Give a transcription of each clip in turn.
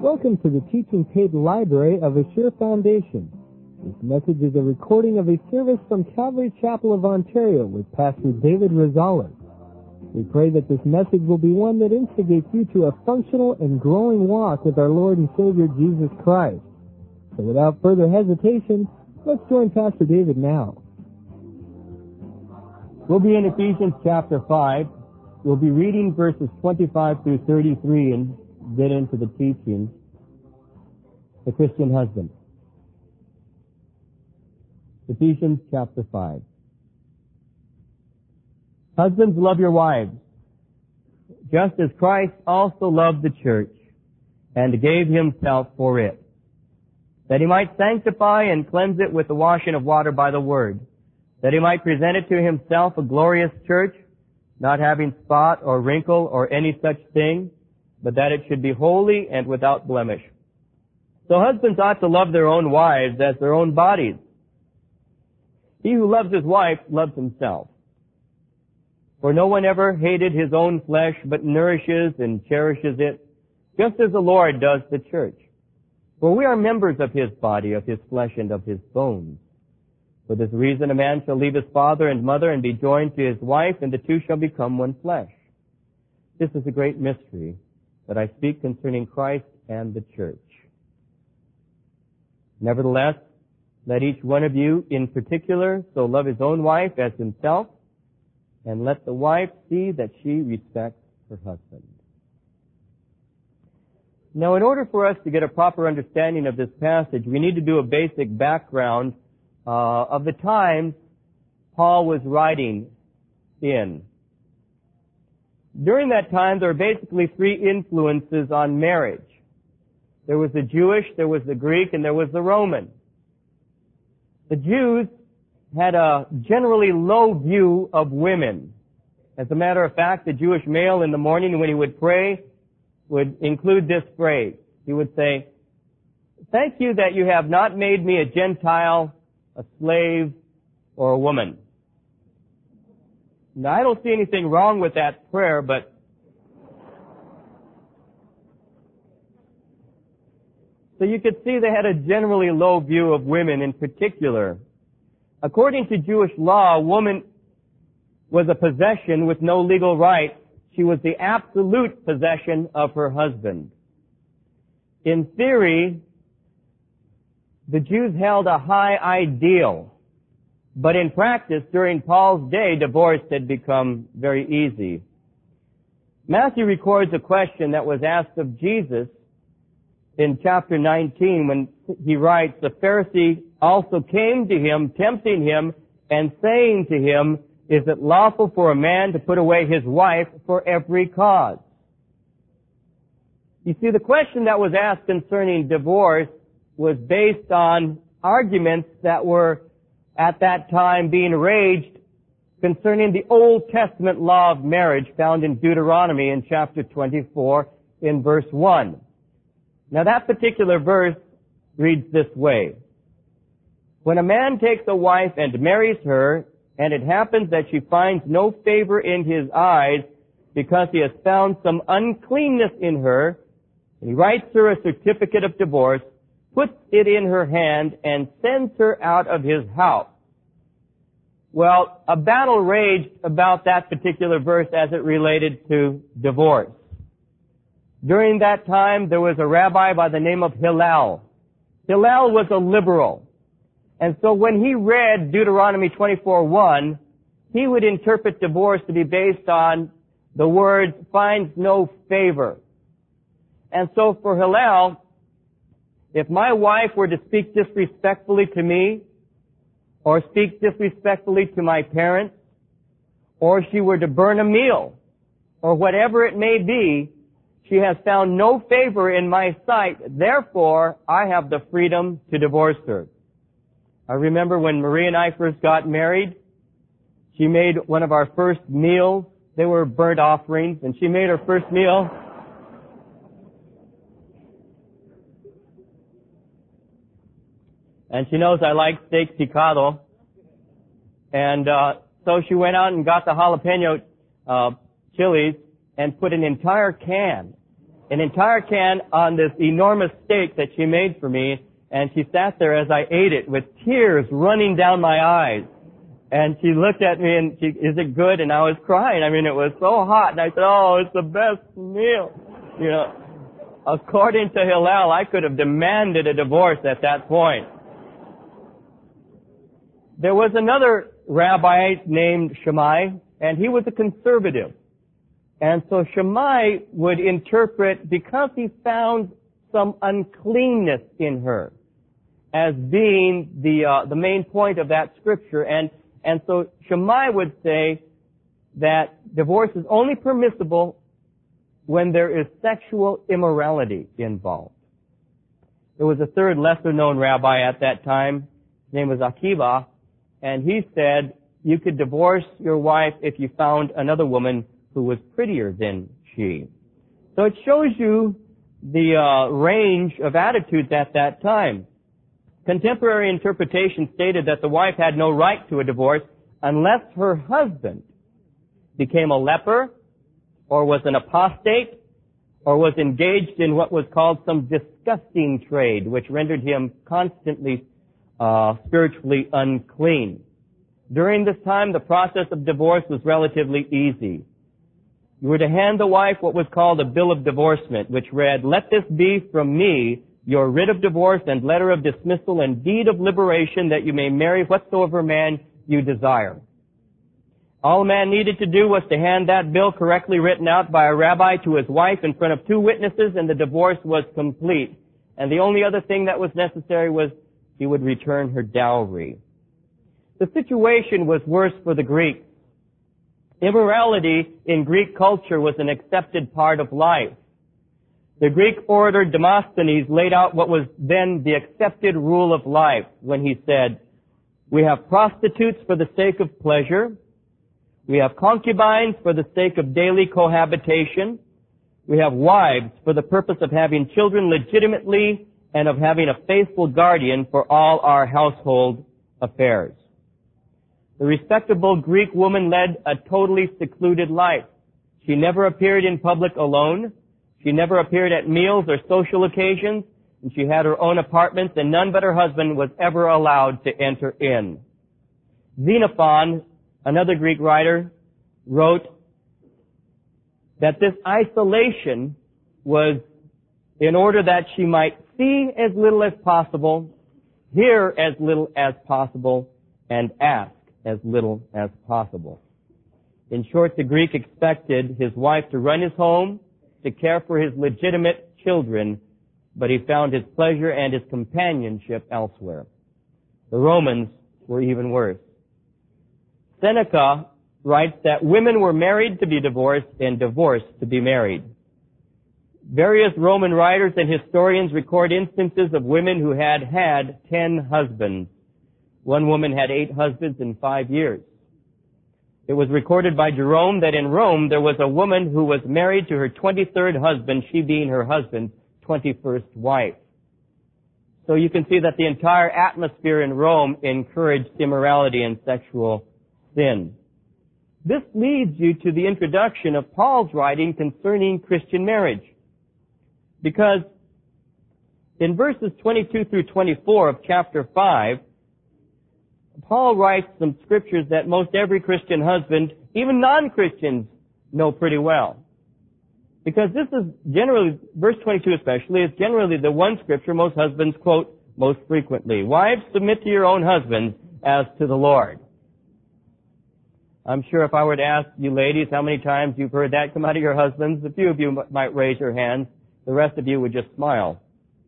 Welcome to the Teaching Paid Library of Assure Foundation. This message is a recording of a service from Calvary Chapel of Ontario with Pastor David Rosales. We pray that this message will be one that instigates you to a functional and growing walk with our Lord and Savior Jesus Christ. So without further hesitation, let's join Pastor David now. We'll be in Ephesians chapter 5. We'll be reading verses 25 through 33 and get into the teaching. The Christian husband. Ephesians chapter 5. Husbands, love your wives, just as Christ also loved the church and gave himself for it, that he might sanctify and cleanse it with the washing of water by the word, that he might present it to himself a glorious church, not having spot or wrinkle or any such thing, but that it should be holy and without blemish. So husbands ought to love their own wives as their own bodies. He who loves his wife loves himself. For no one ever hated his own flesh, but nourishes and cherishes it, just as the Lord does the church. For we are members of his body, of his flesh, and of his bones. For this reason a man shall leave his father and mother and be joined to his wife, and the two shall become one flesh. This is a great mystery, that I speak concerning Christ and the church. Nevertheless, let each one of you in particular so love his own wife as himself, and let the wife see that she respects her husband. Now, in order for us to get a proper understanding of this passage, we need to do a basic background of the times Paul was writing in. During that time, there were basically three influences on marriage. There was the Jewish, there was the Greek, and there was the Roman. The Jews had a generally low view of women. As a matter of fact, the Jewish male in the morning when he would pray would include this phrase. He would say, "Thank you that you have not made me a Gentile, a slave, or a woman." Now, I don't see anything wrong with that prayer, but so you could see they had a generally low view of women in particular. According to Jewish law, a woman was a possession with no legal rights. She was the absolute possession of her husband. In theory, the Jews held a high ideal, but in practice, during Paul's day, divorce had become very easy. Matthew records a question that was asked of Jesus in chapter 19 when he writes, "The Pharisee also came to him, tempting him and saying to him, 'Is it lawful for a man to put away his wife for every cause?'" You see, the question that was asked concerning divorce was based on arguments that were at that time being raged concerning the Old Testament law of marriage found in Deuteronomy in chapter 24 in verse 1. Now that particular verse reads this way: "When a man takes a wife and marries her, and it happens that she finds no favor in his eyes because he has found some uncleanness in her, and he writes her a certificate of divorce, puts it in her hand, and sends her out of his house." Well, a battle raged about that particular verse as it related to divorce. During that time, there was a rabbi by the name of Hillel. Hillel was a liberal. And so when he read Deuteronomy 24:1, he would interpret divorce to be based on the words, "finds no favor." And so for Hillel, if my wife were to speak disrespectfully to me, or speak disrespectfully to my parents, or she were to burn a meal, or whatever it may be, she has found no favor in my sight, therefore I have the freedom to divorce her. I remember when Marie and I first got married, she made one of our first meals. They were burnt offerings, and she made her first meal. And she knows I like steak picado. And so she went out and got the jalapeno chilies and put an entire can an entire can on this enormous steak that she made for me, and she sat there as I ate it with tears running down my eyes. And she looked at me and is it good? And I was crying. I mean, it was so hot. And I said, oh, it's the best meal. You know, according to Hillel, I could have demanded a divorce at that point. There was another rabbi named Shammai, and he was a conservative. And so Shammai would interpret, because he found some uncleanness in her as being the main point of that scripture. And so Shammai would say that divorce is only permissible when there is sexual immorality involved. There was a third lesser-known rabbi at that time. His name was Akiva, and he said you could divorce your wife if you found another woman who was prettier than she. So it shows you the range of attitudes at that time. Contemporary interpretation stated that the wife had no right to a divorce unless her husband became a leper, or was an apostate, or was engaged in what was called some disgusting trade, which rendered him constantly spiritually unclean. During this time, the process of divorce was relatively easy. You were to hand the wife what was called a bill of divorcement, which read, "Let this be from me your writ of divorce and letter of dismissal and deed of liberation, that you may marry whatsoever man you desire." All a man needed to do was to hand that bill correctly written out by a rabbi to his wife in front of two witnesses, and the divorce was complete. And the only other thing that was necessary was he would return her dowry. The situation was worse for the Greeks. Immorality in Greek culture was an accepted part of life. The Greek orator Demosthenes laid out what was then the accepted rule of life when he said, "We have prostitutes for the sake of pleasure. We have concubines for the sake of daily cohabitation. We have wives for the purpose of having children legitimately and of having a faithful guardian for all our household affairs." The respectable Greek woman led a totally secluded life. She never appeared in public alone. She never appeared at meals or social occasions, and she had her own apartments, and none but her husband was ever allowed to enter in. Xenophon, another Greek writer, wrote that this isolation was in order that she might see as little as possible, hear as little as possible, and ask as little as possible. In short, the Greek expected his wife to run his home, to care for his legitimate children, but he found his pleasure and his companionship elsewhere. The Romans were even worse. Seneca writes that women were married to be divorced and divorced to be married. Various Roman writers and historians record instances of women who had 10 husbands. One woman had 8 husbands in 5 years. It was recorded by Jerome that in Rome there was a woman who was married to her 23rd husband, she being her husband's 21st wife. So you can see that the entire atmosphere in Rome encouraged immorality and sexual sin. This leads you to the introduction of Paul's writing concerning Christian marriage. Because in verses 22 through 24 of chapter 5, Paul writes some scriptures that most every Christian husband, even non-Christians, know pretty well. Because this is generally, verse 22 especially, is generally the one scripture most husbands quote most frequently. "Wives, submit to your own husbands as to the Lord." I'm sure if I were to ask you ladies how many times you've heard that come out of your husbands, a few of you might raise your hands. The rest of you would just smile.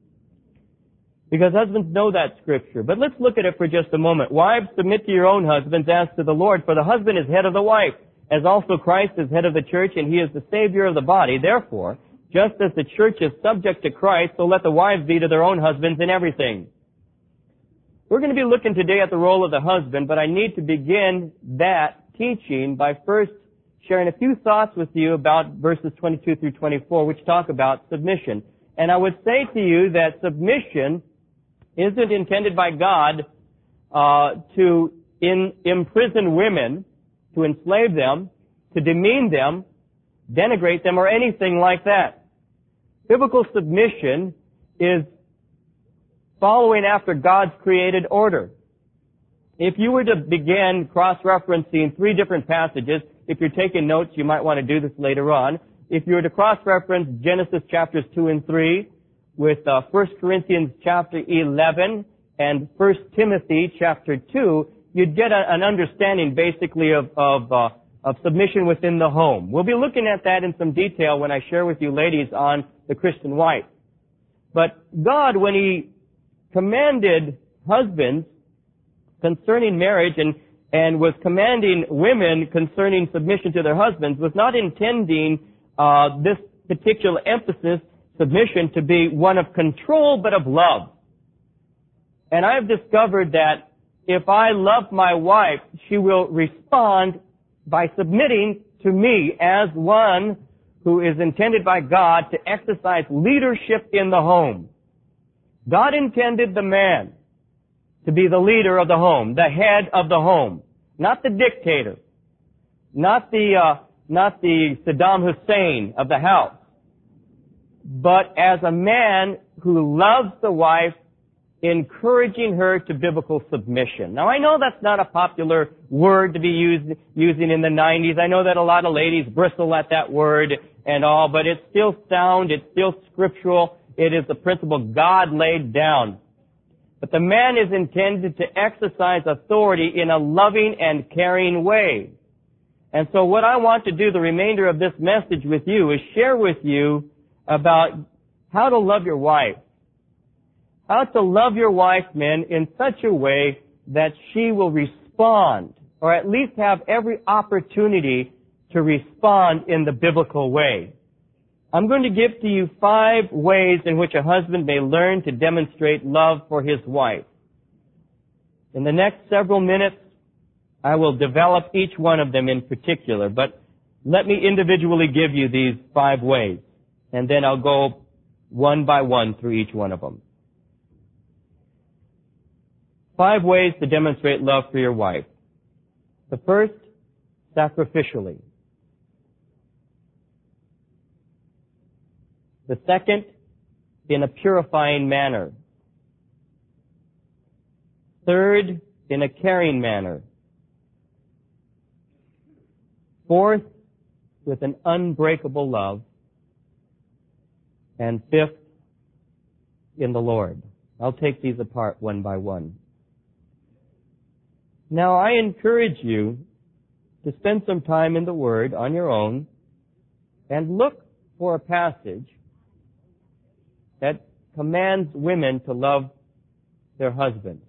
Because husbands know that scripture. But let's look at it for just a moment. "Wives, submit to your own husbands as to the Lord, for the husband is head of the wife, as also Christ is head of the church, and he is the Savior of the body. Therefore, just as the church is subject to Christ, so let the wives be to their own husbands in everything." We're going to be looking today at the role of the husband, but I need to begin that teaching by first sharing a few thoughts with you about verses 22 through 24, which talk about submission. And I would say to you that submission isn't intended by God to imprison women, to enslave them, to demean them, denigrate them, or anything like that. Biblical submission is following after God's created order. If you were to begin cross-referencing 3 different passages, if you're taking notes, you might want to do this later on. If you were to cross-reference Genesis chapters 2 and 3 with 1 Corinthians chapter 11 and 1 Timothy chapter 2, you'd get an understanding basically of submission within the home. We'll be looking at that in some detail when I share with you ladies on the Christian wife. But God, when He commanded husbands concerning marriage and was commanding women concerning submission to their husbands, was not intending this particular emphasis, submission, to be one of control but of love. And I've discovered that if I love my wife, she will respond by submitting to me as one who is intended by God to exercise leadership in the home. God intended the man to be the leader of the home, the head of the home, not the dictator, not the Saddam Hussein of the house, but as a man who loves the wife, encouraging her to biblical submission. Now, I know that's not a popular word to be using in the 90s. I know that a lot of ladies bristle at that word and all, but it's still sound, it's still scriptural. It is the principle God laid down. But the man is intended to exercise authority in a loving and caring way. And so what I want to do the remainder of this message with you is share with you about how to love your wife. How to love your wife, men, in such a way that she will respond, or at least have every opportunity to respond in the biblical way. I'm going to give to you 5 ways in which a husband may learn to demonstrate love for his wife. In the next several minutes, I will develop each one of them in particular, but let me individually give you these 5 ways, and then I'll go one by one through each one of them. 5 ways to demonstrate love for your wife. The first, sacrificially. The second, in a purifying manner. Third, in a caring manner. Fourth, with an unbreakable love. And fifth, in the Lord. I'll take these apart one by one. Now, I encourage you to spend some time in the Word on your own and look for a passage that commands women to love their husbands.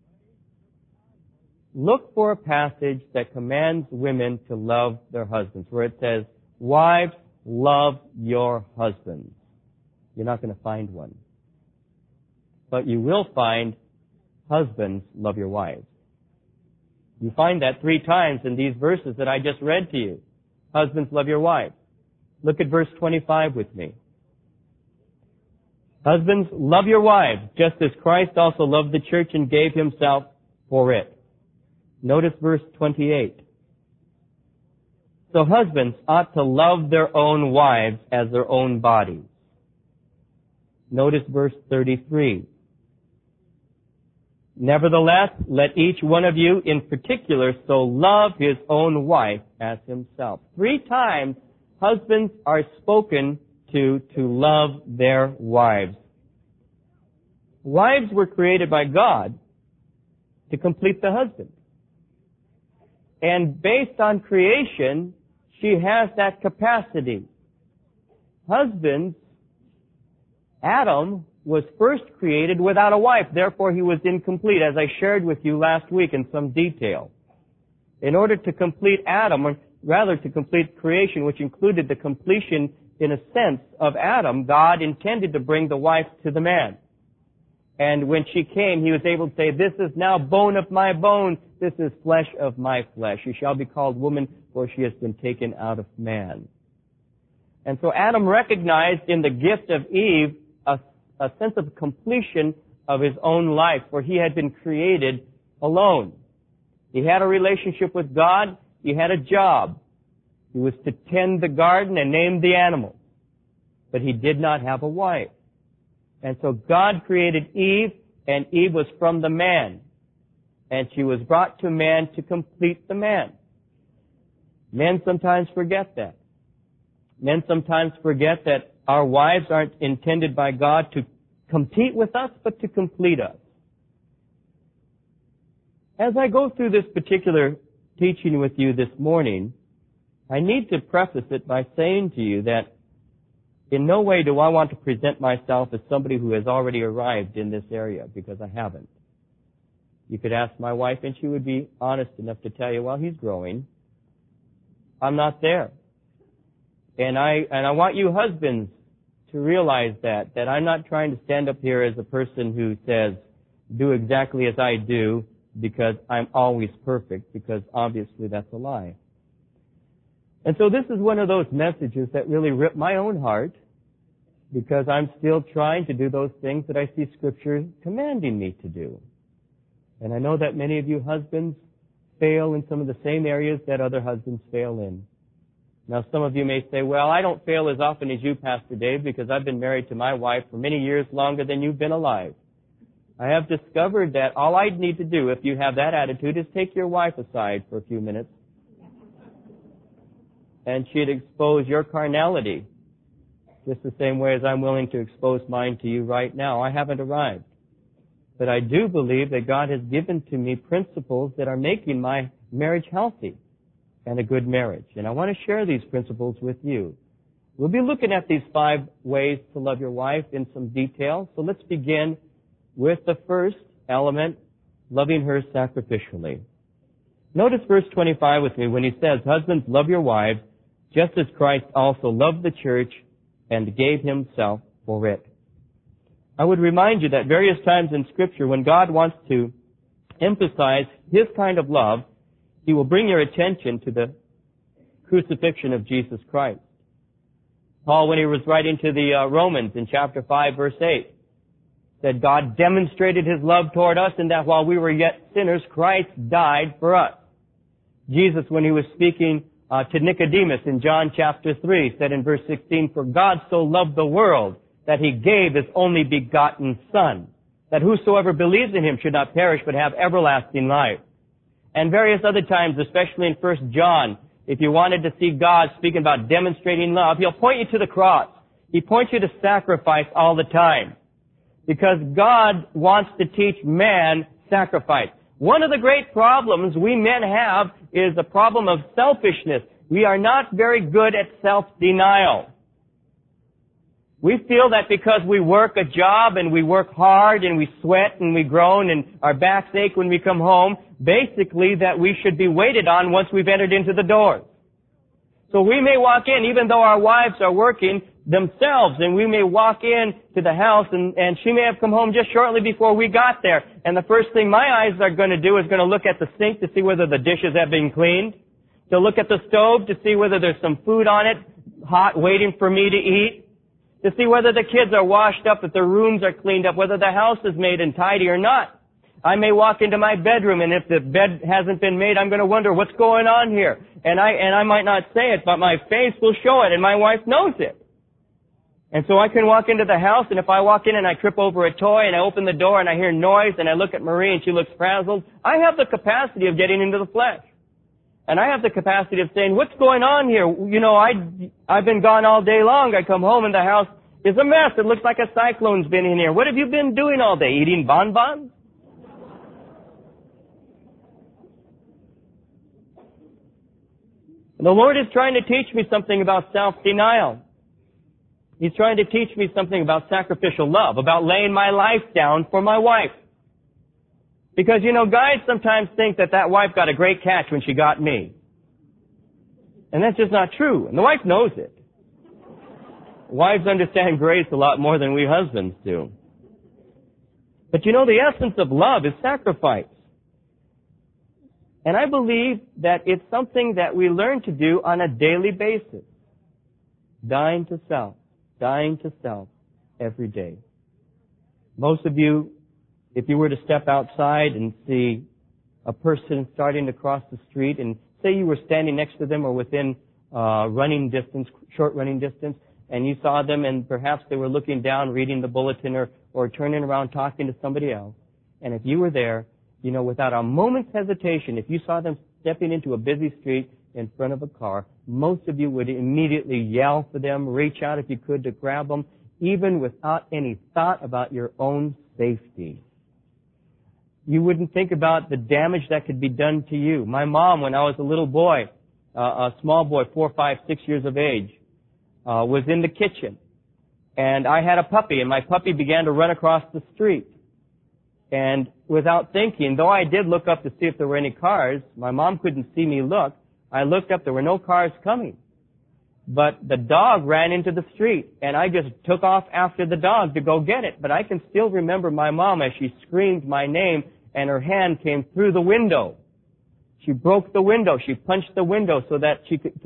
Look for a passage that commands women to love their husbands, where it says, "Wives, love your husbands." You're not going to find one. But you will find, "Husbands, love your wives." You find that 3 times in these verses that I just read to you. Husbands, love your wives. Look at verse 25 with me. Husbands, love your wives, just as Christ also loved the church and gave himself for it. Notice verse 28. So husbands ought to love their own wives as their own bodies. Notice verse 33. Nevertheless, let each one of you in particular so love his own wife as himself. 3 times husbands are spoken to love their wives. Wives were created by God to complete the husband. And based on creation, she has that capacity. Husbands, Adam was first created without a wife, therefore he was incomplete, as I shared with you last week in some detail. In order to complete Adam, or rather to complete creation, which included the completion, in a sense, of Adam, God intended to bring the wife to the man. And when she came, he was able to say, "This is now bone of my bone, this is flesh of my flesh. She shall be called woman, for she has been taken out of man." And so Adam recognized in the gift of Eve a sense of completion of his own life, where he had been created alone. He had a relationship with God. He had a job. He was to tend the garden and name the animals. but he did not have a wife. And so God created Eve, and Eve was from the man. And she was brought to man to complete the man. Men sometimes forget that. Men sometimes forget that our wives aren't intended by God to compete with us, but to complete us. As I go through this particular teaching with you this morning, I need to preface it by saying to you that in no way do I want to present myself as somebody who has already arrived in this area, because I haven't. You could ask my wife and she would be honest enough to tell you, well, he's growing. I'm not there. And I want you husbands to realize that I'm not trying to stand up here as a person who says, do exactly as I do because I'm always perfect, because obviously that's a lie. And so this is one of those messages that really rip my own heart, because I'm still trying to do those things that I see Scripture commanding me to do. And I know that many of you husbands fail in some of the same areas that other husbands fail in. Now, some of you may say, well, I don't fail as often as you, Pastor Dave, because I've been married to my wife for many years longer than you've been alive. I have discovered that all I'd need to do, if you have that attitude, is take your wife aside for a few minutes, and she'd expose your carnality, just the same way as I'm willing to expose mine to you right now. I haven't arrived. But I do believe that God has given to me principles that are making my marriage healthy and a good marriage. And I want to share these principles with you. We'll be looking at these 5 ways to love your wife in some detail. So let's begin with the first element, loving her sacrificially. Notice verse 25 with me when he says, husbands, love your wives, just as Christ also loved the church and gave himself for it. I would remind you that various times in Scripture, when God wants to emphasize his kind of love, he will bring your attention to the crucifixion of Jesus Christ. Paul, when he was writing to the Romans in chapter 5, verse 8, said God demonstrated his love toward us in that while we were yet sinners, Christ died for us. Jesus, when he was speaking to Nicodemus in John chapter 3, said in verse 16, for God so loved the world that he gave his only begotten Son, that whosoever believes in him should not perish but have everlasting life. And various other times, especially in 1 John, if you wanted to see God speaking about demonstrating love, he'll point you to the cross. He points you to sacrifice all the time. Because God wants to teach man sacrifice. One of the great problems we men have is the problem of selfishness. We are not very good at self-denial. We feel that because we work a job and we work hard and we sweat and we groan and our backs ache when we come home, basically that we should be waited on once we've entered into the doors. So we may walk in, even though our wives are working themselves, and we may walk in to the house and she may have come home just shortly before we got there. And the first thing my eyes are going to do is going to look at the sink to see whether the dishes have been cleaned, to look at the stove to see whether there's some food on it, hot, waiting for me to eat, to see whether the kids are washed up, that their rooms are cleaned up, whether the house is made and tidy or not. I may walk into my bedroom, and if the bed hasn't been made, I'm going to wonder what's going on here. And I might not say it, but my face will show it, and my wife knows it. And so I can walk into the house, and if I walk in and I trip over a toy, and I open the door and I hear noise, and I look at Marie and she looks frazzled, I have the capacity of getting into the flesh. And I have the capacity of saying, what's going on here? You know, I've been gone all day long. I come home and the house is a mess. It looks like a cyclone's been in here. What have you been doing all day? Eating bonbons? The Lord is trying to teach me something about self-denial. He's trying to teach me something about sacrificial love, about laying my life down for my wife. Because, you know, guys sometimes think that wife got a great catch when she got me. And that's just not true. And the wife knows it. Wives understand grace a lot more than we husbands do. But you know, the essence of love is sacrifice. And I believe that it's something that we learn to do on a daily basis. Dying to self every day. Most of you, if you were to step outside and see a person starting to cross the street, and say you were standing next to them or within short running distance, and you saw them and perhaps they were looking down, reading the bulletin or turning around talking to somebody else. And if you were there, you know, without a moment's hesitation, if you saw them stepping into a busy street in front of a car, most of you would immediately yell for them, reach out if you could to grab them, even without any thought about your own safety. You wouldn't think about the damage that could be done to you. My mom, when I was a little boy, a small boy, 4, 5, 6 years of age, was in the kitchen. And I had a puppy, and my puppy began to run across the street. And without thinking, though I did look up to see if there were any cars, my mom couldn't see me look. I looked up, there were no cars coming. But the dog ran into the street, and I just took off after the dog to go get it. But I can still remember my mom as she screamed my name, and her hand came through the window. She broke the window. She punched the window so that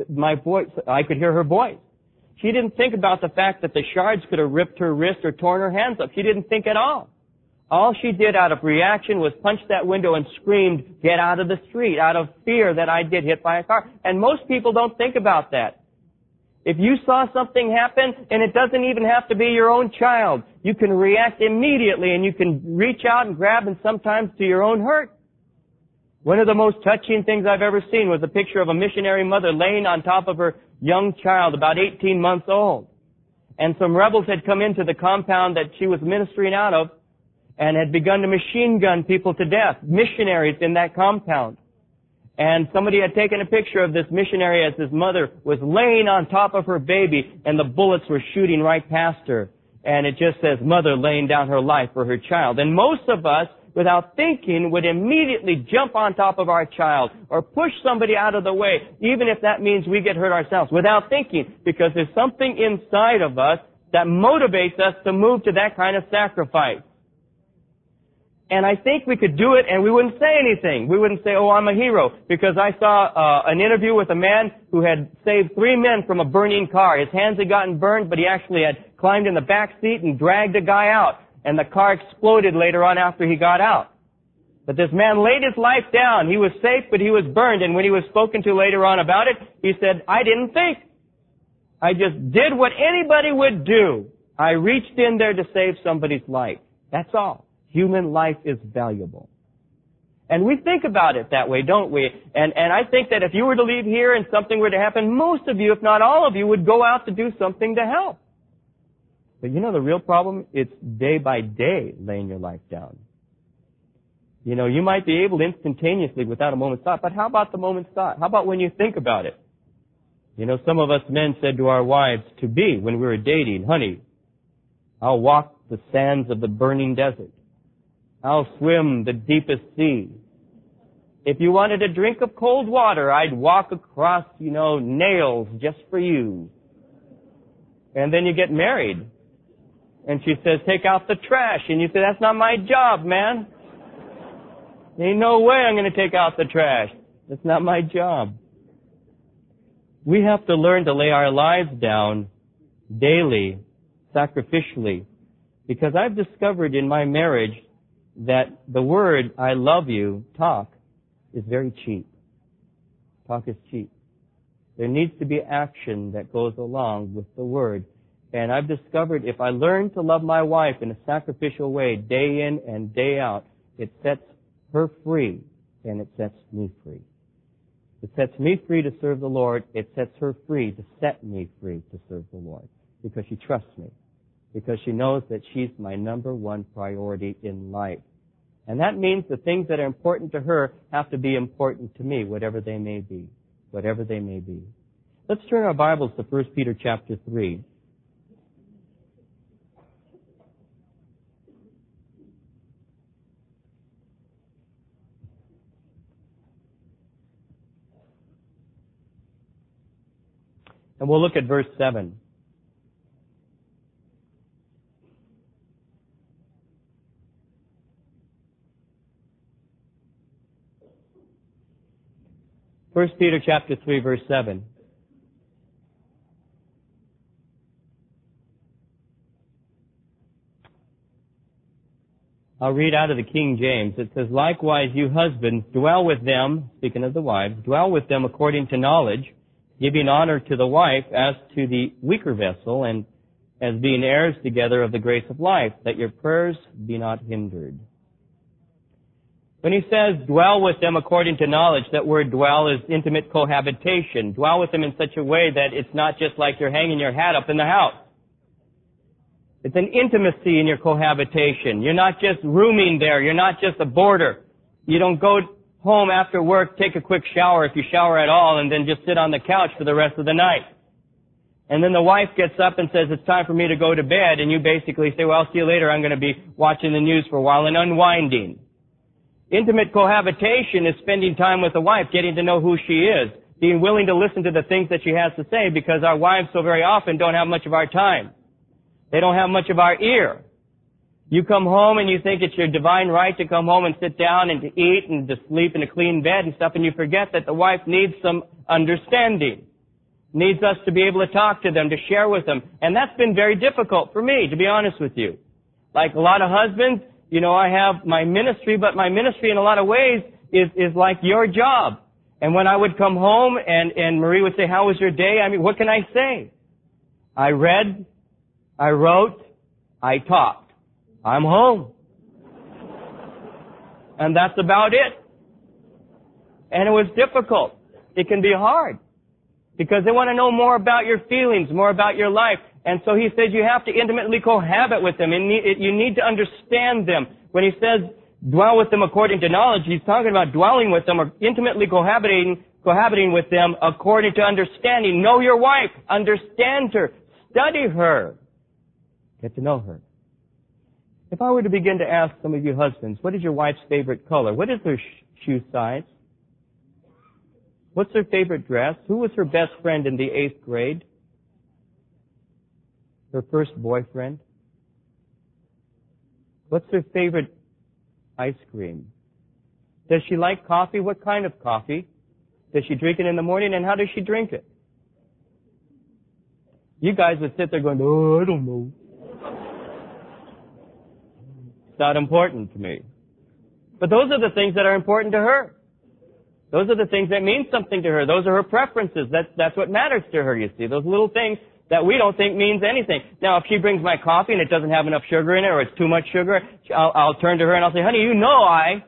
I could hear her voice. She didn't think about the fact that the shards could have ripped her wrist or torn her hands up. She didn't think at all. All she did out of reaction was punch that window and screamed, "Get out of the street," out of fear that I'd get hit by a car. And most people don't think about that. If you saw something happen, and it doesn't even have to be your own child, you can react immediately and you can reach out and grab, and sometimes to your own hurt. One of the most touching things I've ever seen was a picture of a missionary mother laying on top of her young child, about 18 months old. And some rebels had come into the compound that she was ministering out of and had begun to machine gun people to death, missionaries in that compound. And somebody had taken a picture of this missionary as his mother was laying on top of her baby, and the bullets were shooting right past her. And it just says, "Mother laying down her life for her child." And most of us, without thinking, would immediately jump on top of our child or push somebody out of the way, even if that means we get hurt ourselves, without thinking, because there's something inside of us that motivates us to move to that kind of sacrifice. And I think we could do it and we wouldn't say anything. We wouldn't say, "Oh, I'm a hero," because I saw an interview with a man who had saved 3 men from a burning car. His hands had gotten burned, but he actually had climbed in the back seat and dragged a guy out. And the car exploded later on after he got out. But this man laid his life down. He was safe, but he was burned. And when he was spoken to later on about it, he said, "I didn't think. I just did what anybody would do. I reached in there to save somebody's life." That's all. Human life is valuable. And we think about it that way, don't we? And I think that if you were to leave here and something were to happen, most of you, if not all of you, would go out to do something to help. But you know the real problem? It's day by day laying your life down. You know, you might be able instantaneously without a moment's thought, but how about the moment's thought? How about when you think about it? You know, some of us men said to our wives to be when we were dating, "Honey, I'll walk the sands of the burning desert. I'll swim the deepest sea. If you wanted a drink of cold water, I'd walk across, nails just for you." And then you get married. And she says, "Take out the trash." And you say, "That's not my job, man. Ain't no way I'm going to take out the trash. That's not my job." We have to learn to lay our lives down daily, sacrificially. Because I've discovered in my marriage that the word "I love you," talk, is very cheap. Talk is cheap. There needs to be action that goes along with the word. And I've discovered if I learn to love my wife in a sacrificial way, day in and day out, it sets her free and it sets me free. It sets me free to serve the Lord. It sets her free to set me free to serve the Lord. Because she trusts me. Because she knows that she's my number one priority in life. And that means the things that are important to her have to be important to me, whatever they may be. Whatever they may be. Let's turn our Bibles to 1 Peter chapter 3. And we'll look at verse 7. First Peter chapter 3, verse 7. I'll read out of the King James. It says, "Likewise, you husbands, dwell with them," speaking of the wives, "dwell with them according to knowledge, giving honor to the wife as to the weaker vessel, and as being heirs together of the grace of life, that your prayers be not hindered. When he says, dwell with them according to knowledge, that word dwell is intimate cohabitation. Dwell with them in such a way that it's not just like you're hanging your hat up in the house. It's an intimacy in your cohabitation. You're not just rooming there. You're not just a boarder. You don't go home after work, take a quick shower if you shower at all, and then just sit on the couch for the rest of the night. And then the wife gets up and says, it's time for me to go to bed, and you basically say, well, I'll see you later. I'm going to be watching the news for a while and unwinding. Intimate cohabitation is spending time with the wife, getting to know who she is, being willing to listen to the things that she has to say, because our wives so very often don't have much of our time. They don't have much of our ear. You come home and you think it's your divine right to come home and sit down and to eat and to sleep in a clean bed and stuff, and you forget that the wife needs some understanding, needs us to be able to talk to them, to share with them. And that's been very difficult for me, to be honest with you. Like a lot of husbands, you know, I have my ministry, but my ministry in a lot of ways is like your job. And when I would come home and Marie would say, how was your day? I mean, what can I say? I read, I wrote, I talked. I'm home. And that's about it. And it was difficult. It can be hard. Because they want to know more about your feelings, more about your life. And so he says you have to intimately cohabit with them. You need to understand them. When he says dwell with them according to knowledge, he's talking about dwelling with them or intimately cohabiting with them according to understanding. Know your wife. Understand her. Study her. Get to know her. If I were to begin to ask some of you husbands, what is your wife's favorite color? What is her shoe size? What's her favorite dress? Who was her best friend in the 8th grade? Her first boyfriend? What's her favorite ice cream? Does she like coffee? What kind of coffee? Does she drink it in the morning, and how does she drink it? You guys would sit there going, oh, I don't know. It's not important to me. But those are the things that are important to her. Those are the things that mean something to her. Those are her preferences. That's what matters to her, you see. Those little things that we don't think means anything. Now, if she brings my coffee and it doesn't have enough sugar in it or it's too much sugar, I'll turn to her and I'll say, honey, you know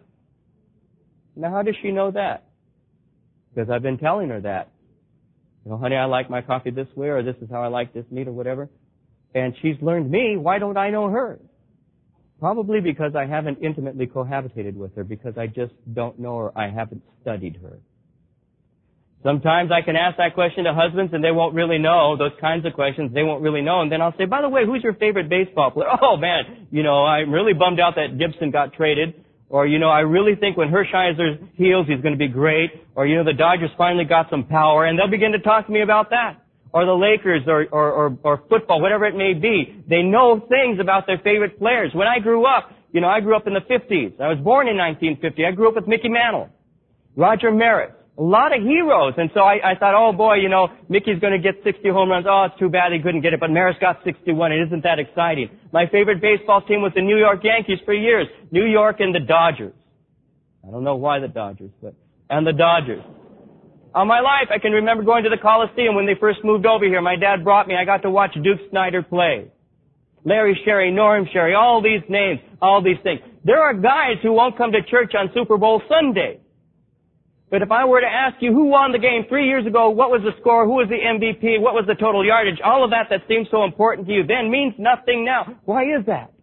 Now, how does she know that? Because I've been telling her that. You know, honey, I like my coffee this way, or this is how I like this meat, or whatever. And she's learned me. Why don't I know her? Probably because I haven't intimately cohabitated with her, because I just don't know her. I haven't studied her. Sometimes I can ask that question to husbands and they won't really know, those kinds of questions, they won't really know. And then I'll say, by the way, who's your favorite baseball player? Oh man, you know, I'm really bummed out that Gibson got traded. Or, you know, I really think when Hershiser heals, he's going to be great. Or, you know, the Dodgers finally got some power. And they'll begin to talk to me about that. Or the Lakers, or football, whatever it may be. They know things about their favorite players. When I grew up, you know, I grew up in the 50s. I was born in 1950. I grew up with Mickey Mantle, Roger Maris, a lot of heroes. And so I thought, oh boy, you know, Mickey's going to get 60 home runs. Oh, it's too bad he couldn't get it. But Maris got 61. It isn't that exciting. My favorite baseball team was the New York Yankees for years. New York and the Dodgers. I don't know why the Dodgers, and the Dodgers. All my life, I can remember going to the Coliseum when they first moved over here. My dad brought me. I got to watch Duke Snider play. Larry Sherry, Norm Sherry, all these names, all these things. There are guys who won't come to church on Super Bowl Sunday. But if I were to ask you who won the game 3 years ago, what was the score, who was the MVP, what was the total yardage, all of that seems so important to you then means nothing now. Why is that?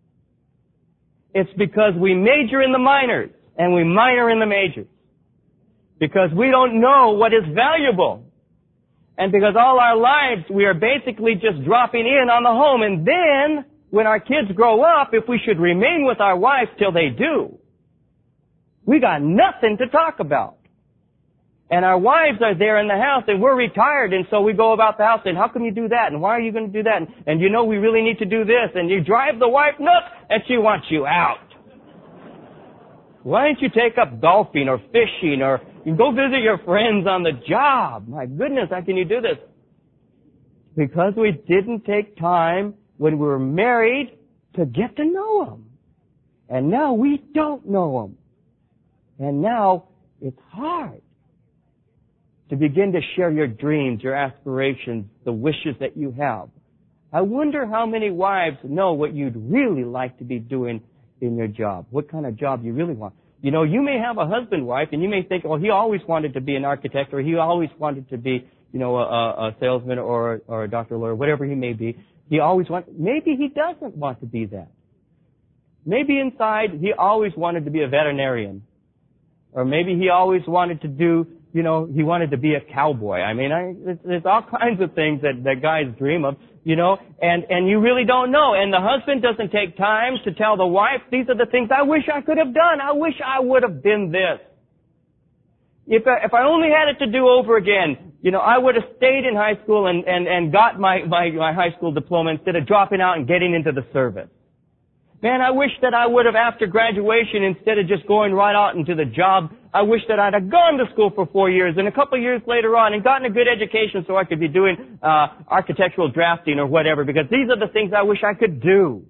It's because we major in the minors and we minor in the majors. Because we don't know what is valuable. And because all our lives we are basically just dropping in on the home. And then, when our kids grow up, if we should remain with our wives till they do, we got nothing to talk about. And our wives are there in the house and we're retired, and so we go about the house saying, how come you do that? And why are you going to do that? And you know we really need to do this. And you drive the wife nuts and she wants you out. Why don't you take up golfing or fishing or you go visit your friends on the job? My goodness, how can you do this? Because we didn't take time when we were married to get to know them. And now we don't know them. And now it's hard to begin to share your dreams, your aspirations, the wishes that you have. I wonder how many wives know what you'd really like to be doing in your job, what kind of job you really want. You know, you may have a husband, wife, and you may think, well, he always wanted to be an architect, or he always wanted to be, you know, a salesman or a doctor, lawyer, whatever he may be. Maybe he doesn't want to be that. Maybe inside he always wanted to be a veterinarian. Or maybe he always wanted to do, you know, he wanted to be a cowboy. I mean, there's all kinds of things that guys dream of, you know, and you really don't know. And the husband doesn't take time to tell the wife, these are the things I wish I could have done. I wish I would have been this. If I only had it to do over again, you know, I would have stayed in high school and got my high school diploma instead of dropping out and getting into the service. Man, I wish that I would have, after graduation, instead of just going right out into the job, I wish that I'd have gone to school for 4 years and a couple of years later on and gotten a good education so I could be doing architectural drafting or whatever, because these are the things I wish I could do.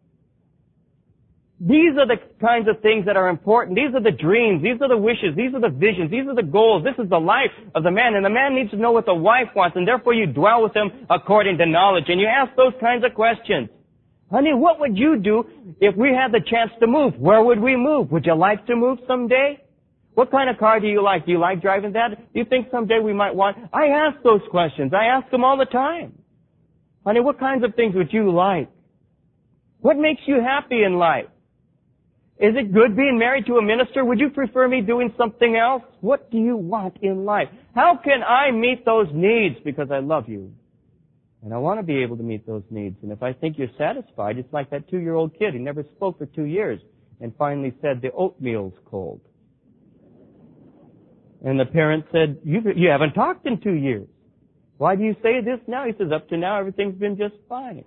These are the kinds of things that are important. These are the dreams. These are the wishes. These are the visions. These are the goals. This is the life of the man. And the man needs to know what the wife wants, and therefore you dwell with him according to knowledge. And you ask those kinds of questions. Honey, what would you do if we had the chance to move? Where would we move? Would you like to move someday? What kind of car do you like? Do you like driving that? Do you think someday we might want? I ask those questions. I ask them all the time. Honey, what kinds of things would you like? What makes you happy in life? Is it good being married to a minister? Would you prefer me doing something else? What do you want in life? How can I meet those needs? Because I love you. And I want to be able to meet those needs. And if I think you're satisfied, it's like that 2-year-old kid who never spoke for 2 years and finally said, the oatmeal's cold. And the parent said, you haven't talked in 2 years. Why do you say this now? He says, up to now, everything's been just fine.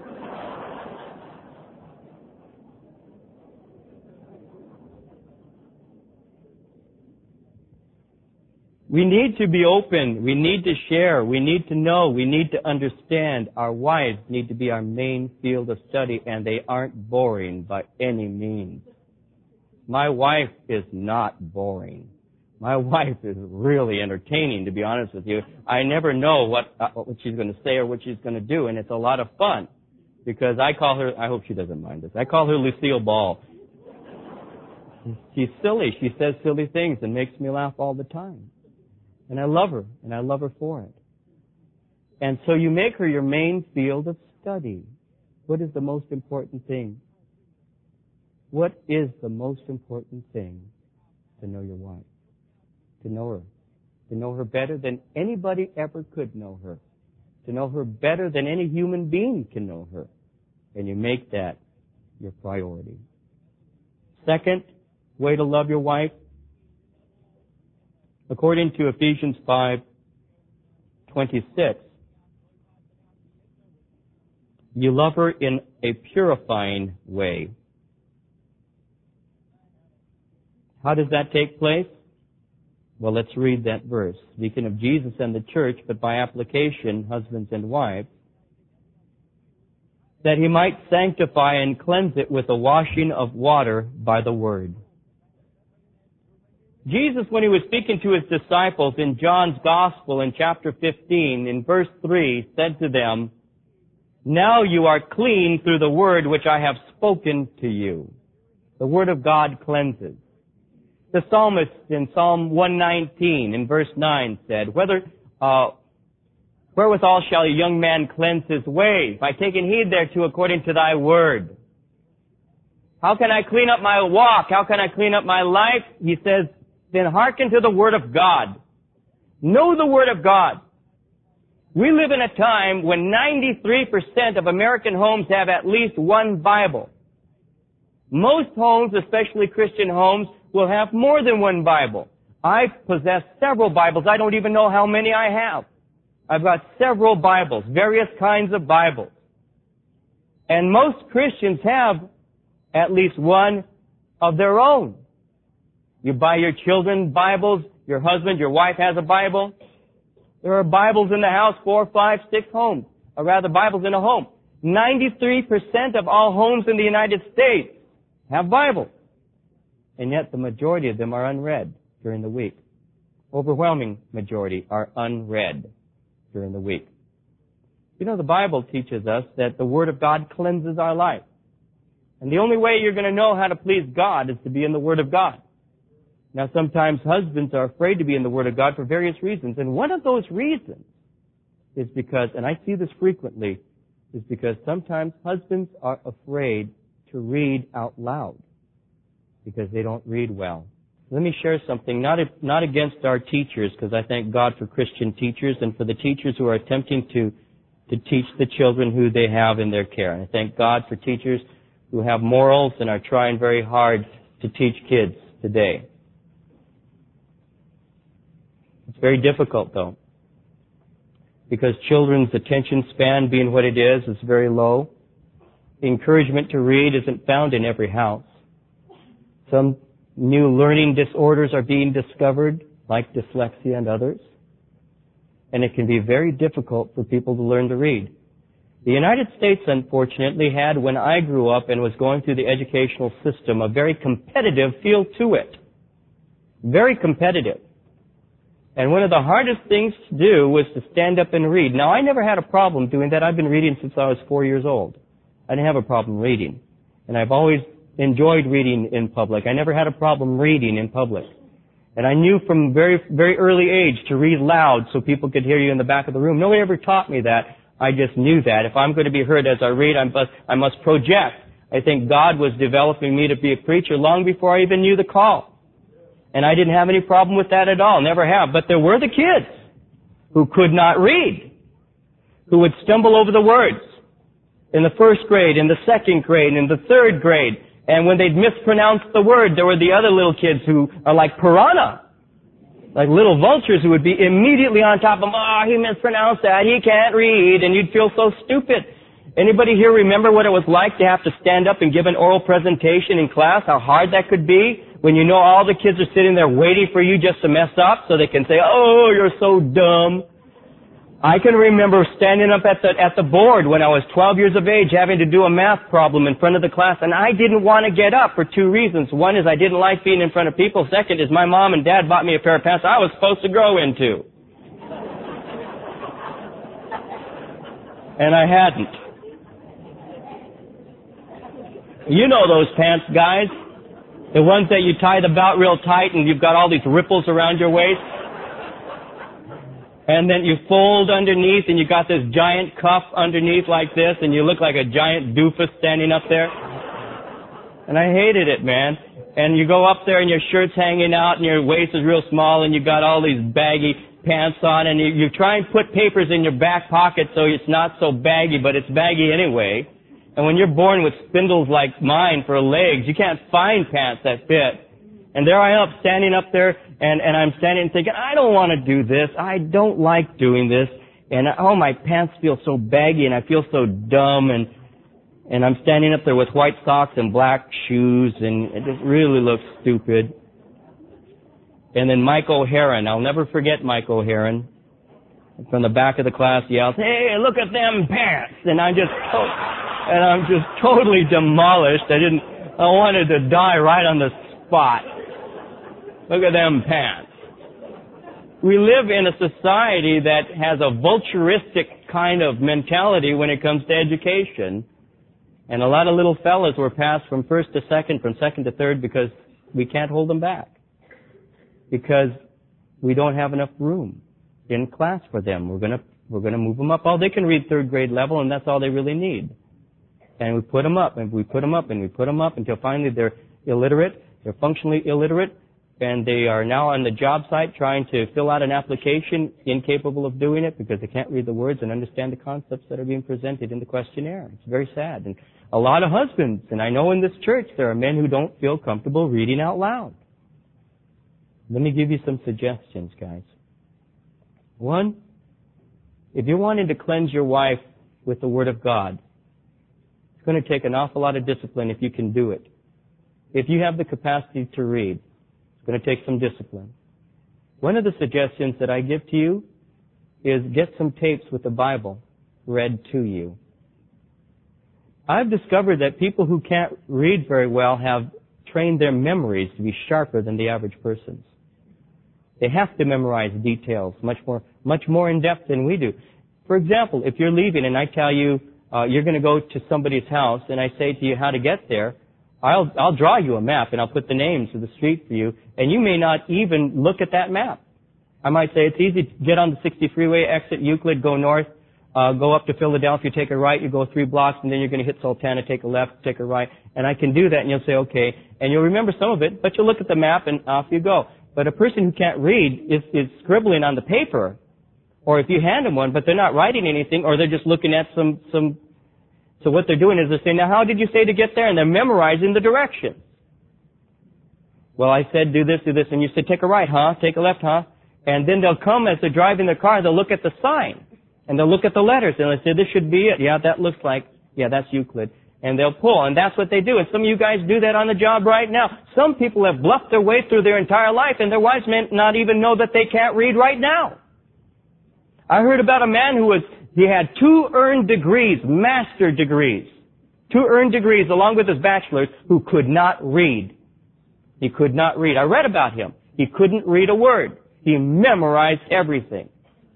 We need to be open. We need to share. We need to know. We need to understand. Our wives need to be our main field of study, and they aren't boring by any means. My wife is not boring. My wife is really entertaining, to be honest with you. I never know what she's going to say or what she's going to do, and it's a lot of fun. Because I call her, I hope she doesn't mind this, I call her Lucille Ball. She's silly. She says silly things and makes me laugh all the time. And I love her, and I love her for it. And so you make her your main field of study. What is the most important thing? What is the most important thing? To know your wife. To know her. To know her better than anybody ever could know her. To know her better than any human being can know her. And you make that your priority. Second way to love your wife, according to Ephesians 5:26, you love her in a purifying way. How does that take place? Well, let's read that verse. Speaking of Jesus and the church, but by application, husbands and wives, that he might sanctify and cleanse it with the washing of water by the word. Jesus, when he was speaking to his disciples in John's Gospel in chapter 15, in verse 3, said to them, now you are clean through the word which I have spoken to you. The word of God cleanses. The psalmist in Psalm 119 in verse 9 said, wherewithal shall a young man cleanse his way? By taking heed thereto according to thy word. How can I clean up my walk? How can I clean up my life? He says, then hearken to the word of God. Know the word of God. We live in a time when 93% of American homes have at least one Bible. Most homes, especially Christian homes, will have more than one Bible. I possess several Bibles. I don't even know how many I have. I've got several Bibles, various kinds of Bibles. And most Christians have at least one of their own. You buy your children Bibles, your husband, your wife has a Bible. There are Bibles in the house, 4, 5, 6 homes, or rather Bibles in a home. 93% of all homes in the United States have Bibles. And yet the majority of them are unread during the week. overwhelming majority, are unread during the week. You know, the Bible teaches us that the Word of God cleanses our life. And the only way you're going to know how to please God is to be in the Word of God. Now, sometimes husbands are afraid to be in the Word of God for various reasons. And one of those reasons is because, and I see this frequently, is because sometimes husbands are afraid to read out loud because they don't read well. Let me share something, not against our teachers, because I thank God for Christian teachers and for the teachers who are attempting to teach the children who they have in their care. And I thank God for teachers who have morals and are trying very hard to teach kids today. It's very difficult, though, because children's attention span, being what it is very low. The encouragement to read isn't found in every house. Some new learning disorders are being discovered, like dyslexia and others. And it can be very difficult for people to learn to read. The United States, unfortunately, had, when I grew up and was going through the educational system, a very competitive feel to it. Very competitive. And one of the hardest things to do was to stand up and read. Now, I never had a problem doing that. I've been reading since I was 4 years old. I didn't have a problem reading. And I've always enjoyed reading in public. I never had a problem reading in public. And I knew from very, very early age to read loud so people could hear you in the back of the room. Nobody ever taught me that. I just knew that. If I'm going to be heard as I read, I must project. I think God was developing me to be a preacher long before I even knew the call. And I didn't have any problem with that at all. Never have. But there were the kids who could not read, who would stumble over the words in the first grade, in the second grade, in the third grade. And when they'd mispronounce the word, there were the other little kids who are like piranha, like little vultures who would be immediately on top of them. Oh, he mispronounced that. He can't read. And you'd feel so stupid. Anybody here remember what it was like to have to stand up and give an oral presentation in class? How hard that could be when you know all the kids are sitting there waiting for you just to mess up so they can say, oh, you're so dumb. I can remember standing up at the board when I was 12 years of age having to do a math problem in front of the class, and I didn't want to get up for two reasons. One is I didn't like being in front of people. Second is my mom and dad bought me a pair of pants I was supposed to grow into. And I hadn't. You know those pants, guys. The ones that you tie the belt real tight and you've got all these ripples around your waist. And then you fold underneath and you got this giant cuff underneath like this and you look like a giant doofus standing up there. And I hated it, man. And you go up there and your shirt's hanging out and your waist is real small and you got all these baggy pants on and you try and put papers in your back pocket so it's not so baggy, but it's baggy anyway. And when you're born with spindles like mine for legs, you can't find pants that fit. And there I am standing up there, and I'm standing and thinking, I don't want to do this. I don't like doing this. And oh, my pants feel so baggy, and I feel so dumb. And I'm standing up there with white socks and black shoes, and it just really looks stupid. And then Mike O'Haron, I'll never forget Mike O'Haron, from the back of the class yells, hey, look at them pants. And I'm just totally demolished. I wanted to die right on the spot. Look at them pants. We live in a society that has a vulturistic kind of mentality when it comes to education. And a lot of little fellas were passed from first to second, from second to third because we can't hold them back. Because we don't have enough room in class for them. We're going to move them up. Oh, they can read third grade level and that's all they really need. And we put them up and we put them up and we put them up until finally they're illiterate. They're functionally illiterate. And they are now on the job site trying to fill out an application, incapable of doing it because they can't read the words and understand the concepts that are being presented in the questionnaire. It's very sad. And a lot of husbands, and I know in this church there are men who don't feel comfortable reading out loud. Let me give you some suggestions, guys. One, if you're wanting to cleanse your wife with the Word of God, it's going to take an awful lot of discipline if you can do it. If you have the capacity to read, it's going to take some discipline. One of the suggestions that I give to you is get some tapes with the Bible read to you. I've discovered that people who can't read very well have trained their memories to be sharper than the average person's. They have to memorize details much more in depth than we do. For example, if you're leaving and I tell you you're going to go to somebody's house and I say to you how to get there, I'll draw you a map and I'll put the names of the street for you, and you may not even look at that map. I might say it's easy to get on the 60 freeway, exit Euclid, go north, go up to Philadelphia, take a right, you go 3 blocks, and then you're going to hit Sultana, take a left, take a right, and I can do that, and you'll say, okay, and you'll remember some of it, but you'll look at the map and off you go. But a person who can't read is scribbling on the paper, or if you hand them one, but they're not writing anything, or they're just looking at some. So what they're doing is they're saying, now how did you say to get there? And they're memorizing the directions. Well, I said do this, and you said take a right, huh? Take a left, huh? And then they'll come as they're driving their car, they'll look at the sign, and they'll look at the letters, and they'll say, this should be it. Yeah, that looks like, yeah, that's Euclid. And they'll pull, and that's what they do. And some of you guys do that on the job right now. Some people have bluffed their way through their entire life, and their wives may not even know that they can't read right now. I heard about a man he had 2 earned degrees, master degrees, 2 earned degrees along with his bachelor's, who could not read. He could not read. I read about him. He couldn't read a word. He memorized everything.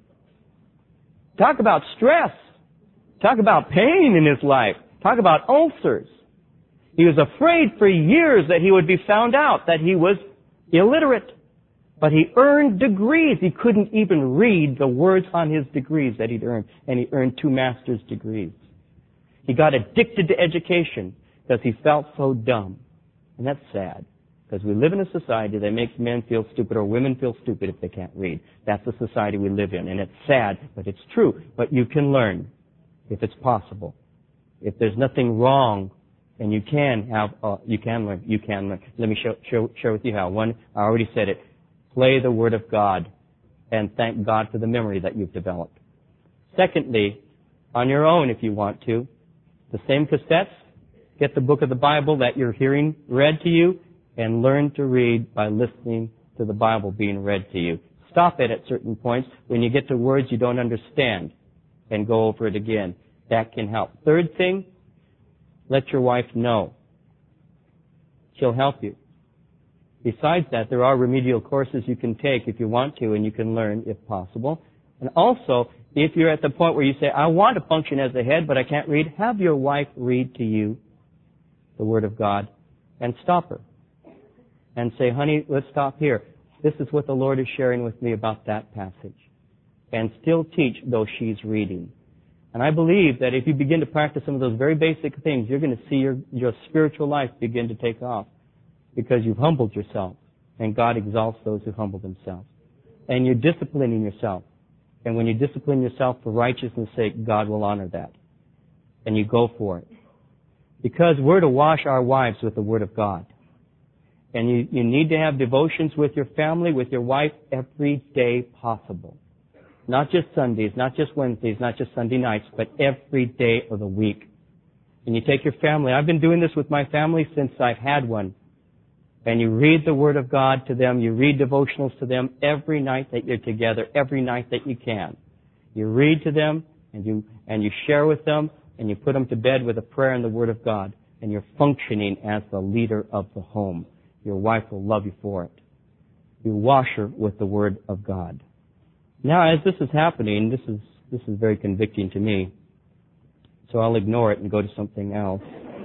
Talk about stress. Talk about pain in his life. Talk about ulcers. He was afraid for years that he would be found out, that he was illiterate. But he earned degrees. He couldn't even read the words on his degrees that he'd earned. And he earned 2 master's degrees. He got addicted to education because he felt so dumb. And that's sad. Because we live in a society that makes men feel stupid or women feel stupid if they can't read. That's the society we live in. And it's sad, but it's true. But you can learn if it's possible. If there's nothing wrong, and you can learn. You can learn. Let me share with you how. One, I already said it. Play the Word of God and thank God for the memory that you've developed. Secondly, on your own if you want to, the same cassettes, get the book of the Bible that you're hearing read to you and learn to read by listening to the Bible being read to you. Stop it at certain points when you get to words you don't understand and go over it again. That can help. Third thing, let your wife know. She'll help you. Besides that, there are remedial courses you can take if you want to, and you can learn if possible. And also, if you're at the point where you say, I want to function as a head, but I can't read, have your wife read to you the Word of God and stop her. And say, honey, let's stop here. This is what the Lord is sharing with me about that passage. And still teach, though she's reading. And I believe that if you begin to practice some of those very basic things, you're going to see your spiritual life begin to take off. Because you've humbled yourself, and God exalts those who humble themselves. And you're disciplining yourself. And when you discipline yourself for righteousness' sake, God will honor that. And you go for it. Because we're to wash our wives with the Word of God. And you need to have devotions with your family, with your wife, every day possible. Not just Sundays, not just Wednesdays, not just Sunday nights, but every day of the week. And you take your family. I've been doing this with my family since I've had one. And you read the Word of God to them. You read devotionals to them every night that you're together, every night that you can. You read to them, and you share with them, and you put them to bed with a prayer and the Word of God. And you're functioning as the leader of the home. Your wife will love you for it. You wash her with the Word of God. Now, as this is happening, this is very convicting to me. So I'll ignore it and go to something else.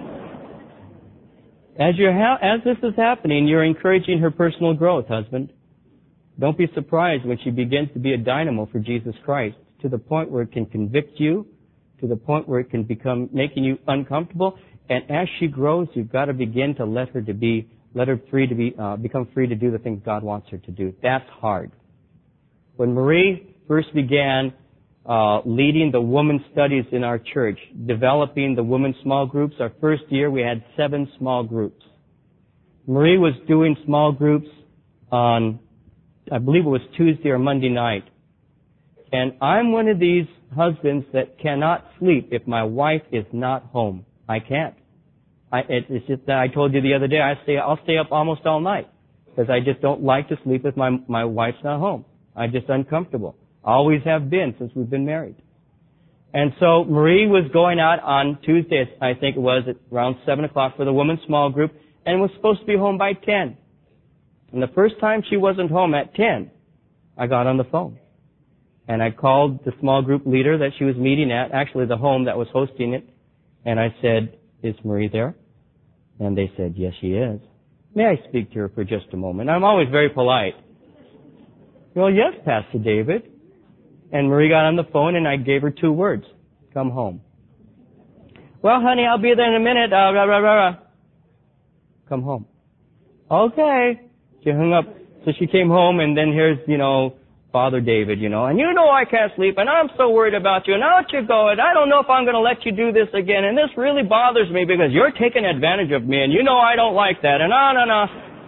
As this is happening, you're encouraging her personal growth, husband. Don't be surprised when she begins to be a dynamo for Jesus Christ, to the point where it can convict you, to the point where it can become making you uncomfortable. And as she grows, you've got to begin to let her become free to do the things God wants her to do. That's hard. When Marie first began leading the women's studies in our church, developing the women's small groups. Our first year we had 7 small groups. Marie was doing small groups on, I believe it was Tuesday or Monday night. And I'm one of these husbands that cannot sleep if my wife is not home. I can't. It's just that I told you the other day, I'll stay up almost all night because I just don't like to sleep if my wife's not home. I'm just uncomfortable. Always have been since we've been married. And so Marie was going out on Tuesday, I think it was, at around 7 o'clock for the women's small group, and was supposed to be home by 10. And the first time she wasn't home at 10, I got on the phone. And I called the small group leader that she was meeting at, actually the home that was hosting it, and I said, "Is Marie there?" And they said, "Yes, she is." "May I speak to her for just a moment?" I'm always very polite. "Well, yes, Pastor David." And Marie got on the phone and I gave her 2 words. "Come home." "Well, honey, I'll be there in a minute. Blah, blah, blah. Come home." "Okay." She hung up. So she came home, and then here's, Father David, and I can't sleep, and I'm so worried about you, and out you go, and I don't know if I'm going to let you do this again, and this really bothers me because you're taking advantage of me, and I don't like that, and no.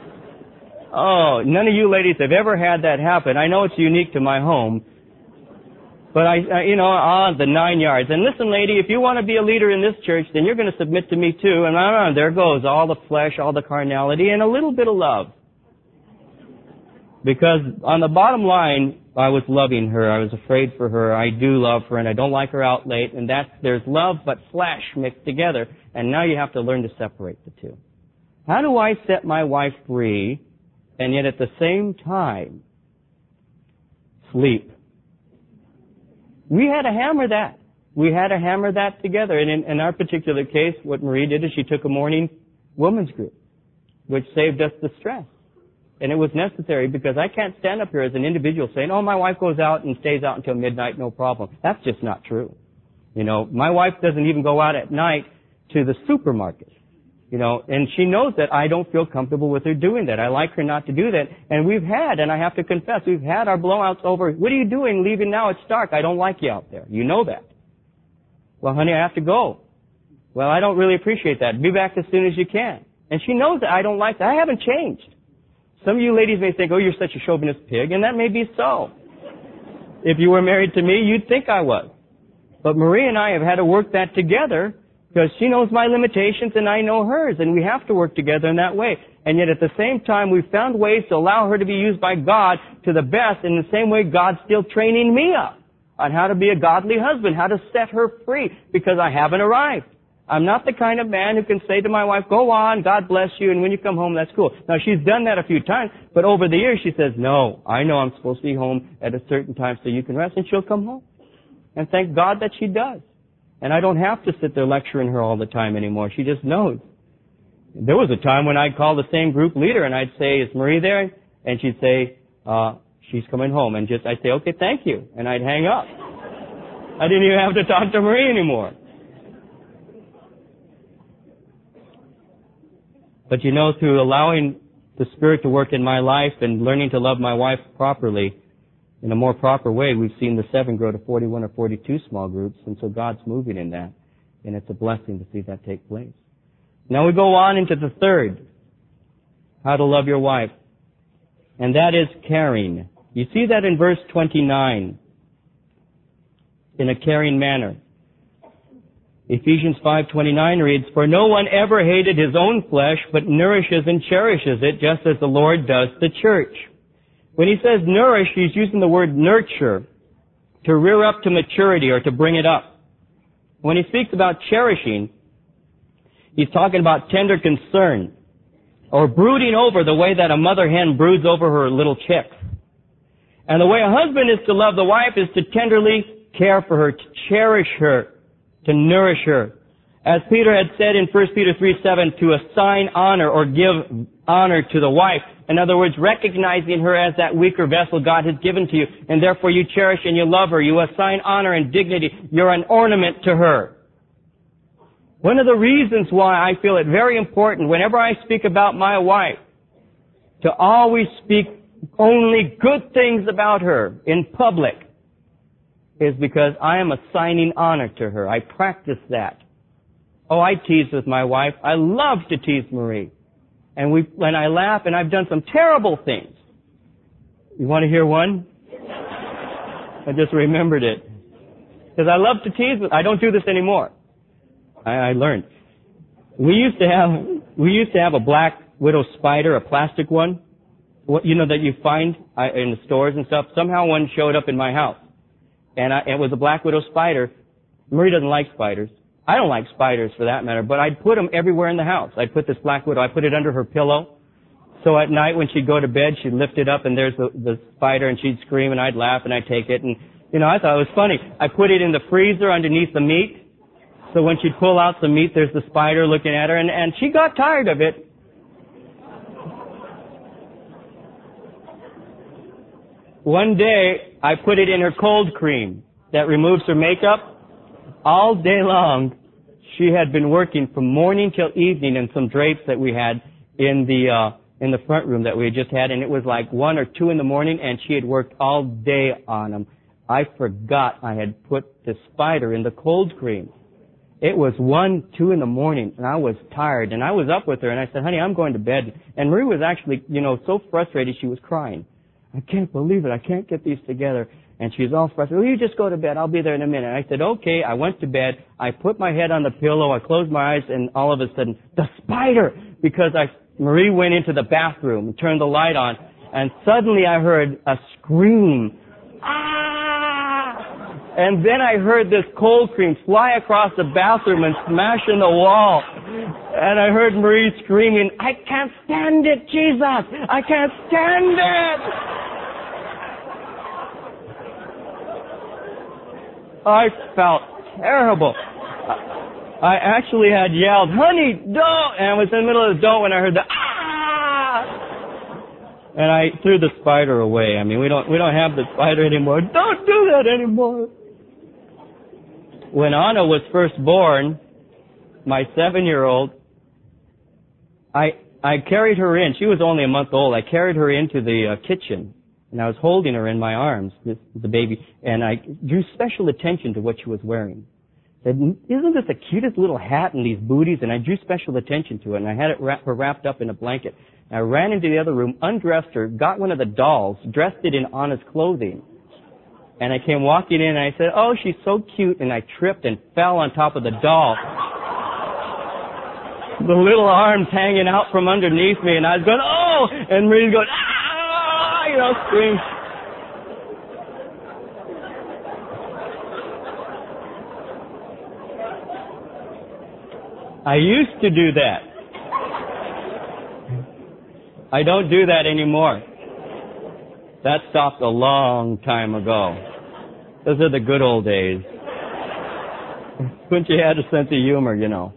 Oh, none of you ladies have ever had that happen. I know it's unique to my home, but the 9 yards. And listen, lady, if you want to be a leader in this church, then you're going to submit to me too, and there goes all the flesh, all the carnality, and a little bit of love. Because on the bottom line, I was loving her. I was afraid for her. I do love her, and I don't like her out late. And there's love but flesh mixed together. And now you have to learn to separate the two. How do I set my wife free, and yet at the same time sleep? We had to hammer that. We had to hammer that together. And in our particular case, what Marie did is she took a morning women's group, which saved us the stress. And it was necessary because I can't stand up here as an individual saying, "Oh, my wife goes out and stays out until midnight, no problem." That's just not true. My wife doesn't even go out at night to the supermarket. And she knows that I don't feel comfortable with her doing that. I like her not to do that. And and I have to confess, we've had our blowouts over, "What are you doing leaving now? It's dark. I don't like you out there. You know that." "Well, honey, I have to go." "Well, I don't really appreciate that. Be back as soon as you can." And she knows that I don't like that. I haven't changed. Some of you ladies may think, "Oh, you're such a chauvinist pig," and that may be so. If you were married to me, you'd think I was. But Marie and I have had to work that together because she knows my limitations and I know hers, and we have to work together in that way. And yet at the same time, we've found ways to allow her to be used by God to the best. In the same way, God's still training me up on how to be a godly husband, how to set her free, because I haven't arrived. I'm not the kind of man who can say to my wife, "Go on, God bless you, and when you come home, that's cool." Now, she's done that a few times, but over the years she says, "No, I know I'm supposed to be home at a certain time so you can rest," and she'll come home. And thank God that she does. And I don't have to sit there lecturing her all the time anymore. She just knows. There was a time when I'd call the same group leader and I'd say, "Is Marie there?" And she'd say, "She's coming home." And I'd say, "Okay, thank you." And I'd hang up. I didn't even have to talk to Marie anymore. But through allowing the Spirit to work in my life and learning to love my wife properly, in a more proper way, we've seen the 7 grow to 41 or 42 small groups, and so God's moving in that. And it's a blessing to see that take place. Now we go on into the third, how to love your wife. And that is caring. You see that in verse 29, in a caring manner. Ephesians 5:29 reads, "For no one ever hated his own flesh, but nourishes and cherishes it, just as the Lord does the church." When he says nourish, he's using the word nurture, to rear up to maturity or to bring it up. When he speaks about cherishing, he's talking about tender concern, or brooding over the way that a mother hen broods over her little chicks. And the way a husband is to love the wife is to tenderly care for her, to cherish her, to nourish her. As Peter had said in 1 Peter 3:7, to assign honor or give honor to the wife. In other words, recognizing her as that weaker vessel God has given to you, and therefore you cherish and you love her. You assign honor and dignity. You're an ornament to her. One of the reasons why I feel it very important whenever I speak about my wife to always speak only good things about her in public is because I am assigning honor to her. I practice that. Oh, I tease with my wife. I love to tease Marie. And when I laugh, and I've done some terrible things. You want to hear one? I just remembered it. Because I love to tease with, I don't do this anymore. I learned. We used to have a black widow spider, a plastic one, that you find in the stores and stuff. Somehow one showed up in my house. And it was a black widow spider. Marie doesn't like spiders. I don't like spiders for that matter, but I'd put them everywhere in the house. I'd put this black widow, I put it under her pillow So at night when she'd go to bed, she'd lift it up and there's the spider and she'd scream and I'd laugh and I'd take it. And, I thought it was funny. I put it in the freezer underneath the meat. So when she'd pull out the meat, there's the spider looking at her and she got tired of it. One day, I put it in her cold cream that removes her makeup. All day long, she had been working from morning till evening in some drapes that we had in the front room that we had just had, and it was like 1 or 2 in the morning, and she had worked all day on them. I forgot I had put the spider in the cold cream. It was 1, 2 in the morning, and I was tired, and I was up with her, and I said, honey, I'm going to bed. And Marie was actually, so frustrated she was crying. I can't believe it. I can't get these together. And she's all frustrated. Well, you just go to bed. I'll be there in a minute. I said, okay. I went to bed. I put my head on the pillow. I closed my eyes, and all of a sudden, the spider! Because Marie went into the bathroom and turned the light on, and suddenly I heard a scream. Ah! And then I heard this cold cream fly across the bathroom and smash in the wall. And I heard Marie screaming, I can't stand it, Jesus! I can't stand it! I felt terrible. I actually had yelled, honey, don't! And I was in the middle of the don't when I heard the ah! And I threw the spider away. I mean, we don't have the spider anymore. Don't do that anymore. When Anna was first born, my 7-year-old, I carried her in. She was only a month old. I carried her into the kitchen, and I was holding her in my arms, the baby, and I drew special attention to what she was wearing. I said, isn't this the cutest little hat and these booties? And I drew special attention to it, and I had her wrapped up in a blanket. And I ran into the other room, undressed her, got one of the dolls, dressed it in Anna's clothing. And I came walking in, and I said, oh, she's so cute, and I tripped and fell on top of the doll. The little arms hanging out from underneath me, and I was going, oh! And Marie's going, ah! Scream. I used to do that. I don't do that anymore. That stopped a long time ago. Those are the good old days. When you had a sense of humor,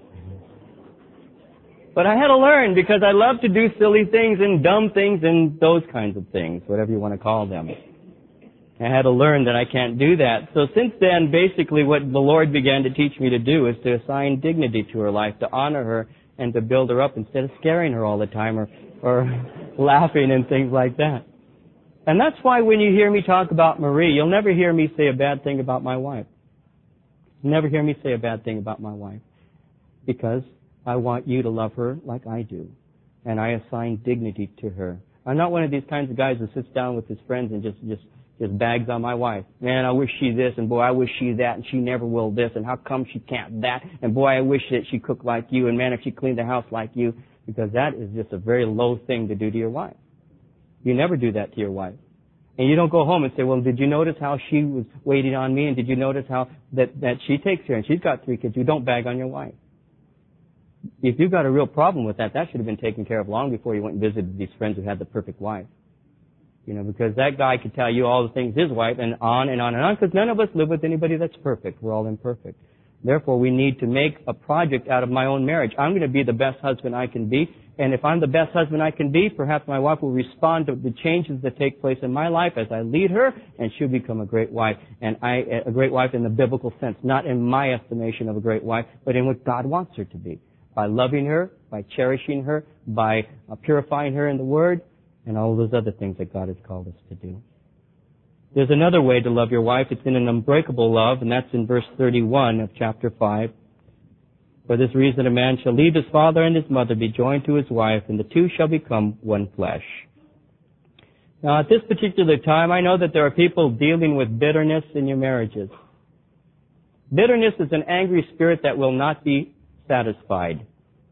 But I had to learn because I love to do silly things and dumb things and those kinds of things, whatever you want to call them. I had to learn that I can't do that. So since then, basically what the Lord began to teach me to do is to assign dignity to her life, to honor her and to build her up instead of scaring her all the time or laughing and things like that. And that's why when you hear me talk about Marie, you'll never hear me say a bad thing about my wife. You'll never hear me say a bad thing about my wife. Because I want you to love her like I do. And I assign dignity to her. I'm not one of these kinds of guys who sits down with his friends and just bags on my wife. Man, I wish she this, and boy, I wish she that, and she never will this, and how come she can't that, and boy, I wish that she cooked like you, and man, if she cleaned the house like you, because that is just a very low thing to do to your wife. You never do that to your wife. And you don't go home and say, well, did you notice how she was waiting on me, and did you notice how that she takes care, and she's got 3 kids. You don't bag on your wife. If you've got a real problem with that, that should have been taken care of long before you went and visited these friends who had the perfect wife. Because that guy could tell you all the things his wife, and on and on and on, because none of us live with anybody that's perfect. We're all imperfect. Therefore, we need to make a project out of my own marriage. I'm going to be the best husband I can be, and if I'm the best husband I can be, perhaps my wife will respond to the changes that take place in my life as I lead her, and she'll become a great wife. And a great wife in the biblical sense, not in my estimation of a great wife, but in what God wants her to be. By loving her, by cherishing her, by purifying her in the Word, and all those other things that God has called us to do. There's another way to love your wife. It's in an unbreakable love, and that's in verse 31 of chapter 5. For this reason a man shall leave his father and his mother, be joined to his wife, and the two shall become one flesh. Now at this particular time, I know that there are people dealing with bitterness in your marriages. Bitterness is an angry spirit that will not be satisfied.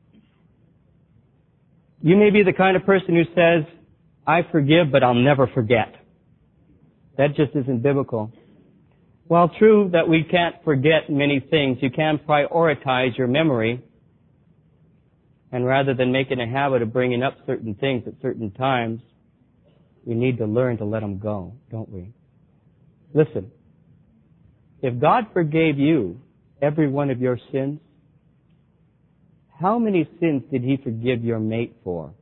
You may be the kind of person who says, I forgive, but I'll never forget. That just isn't biblical. While true that we can't forget many things, you can prioritize your memory. And rather than making a habit of bringing up certain things at certain times, we need to learn to let them go, don't we? Listen, if God forgave you every one of your sins, how many sins did He forgive your mate for?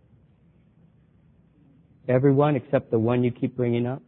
Every one except the one you keep bringing up?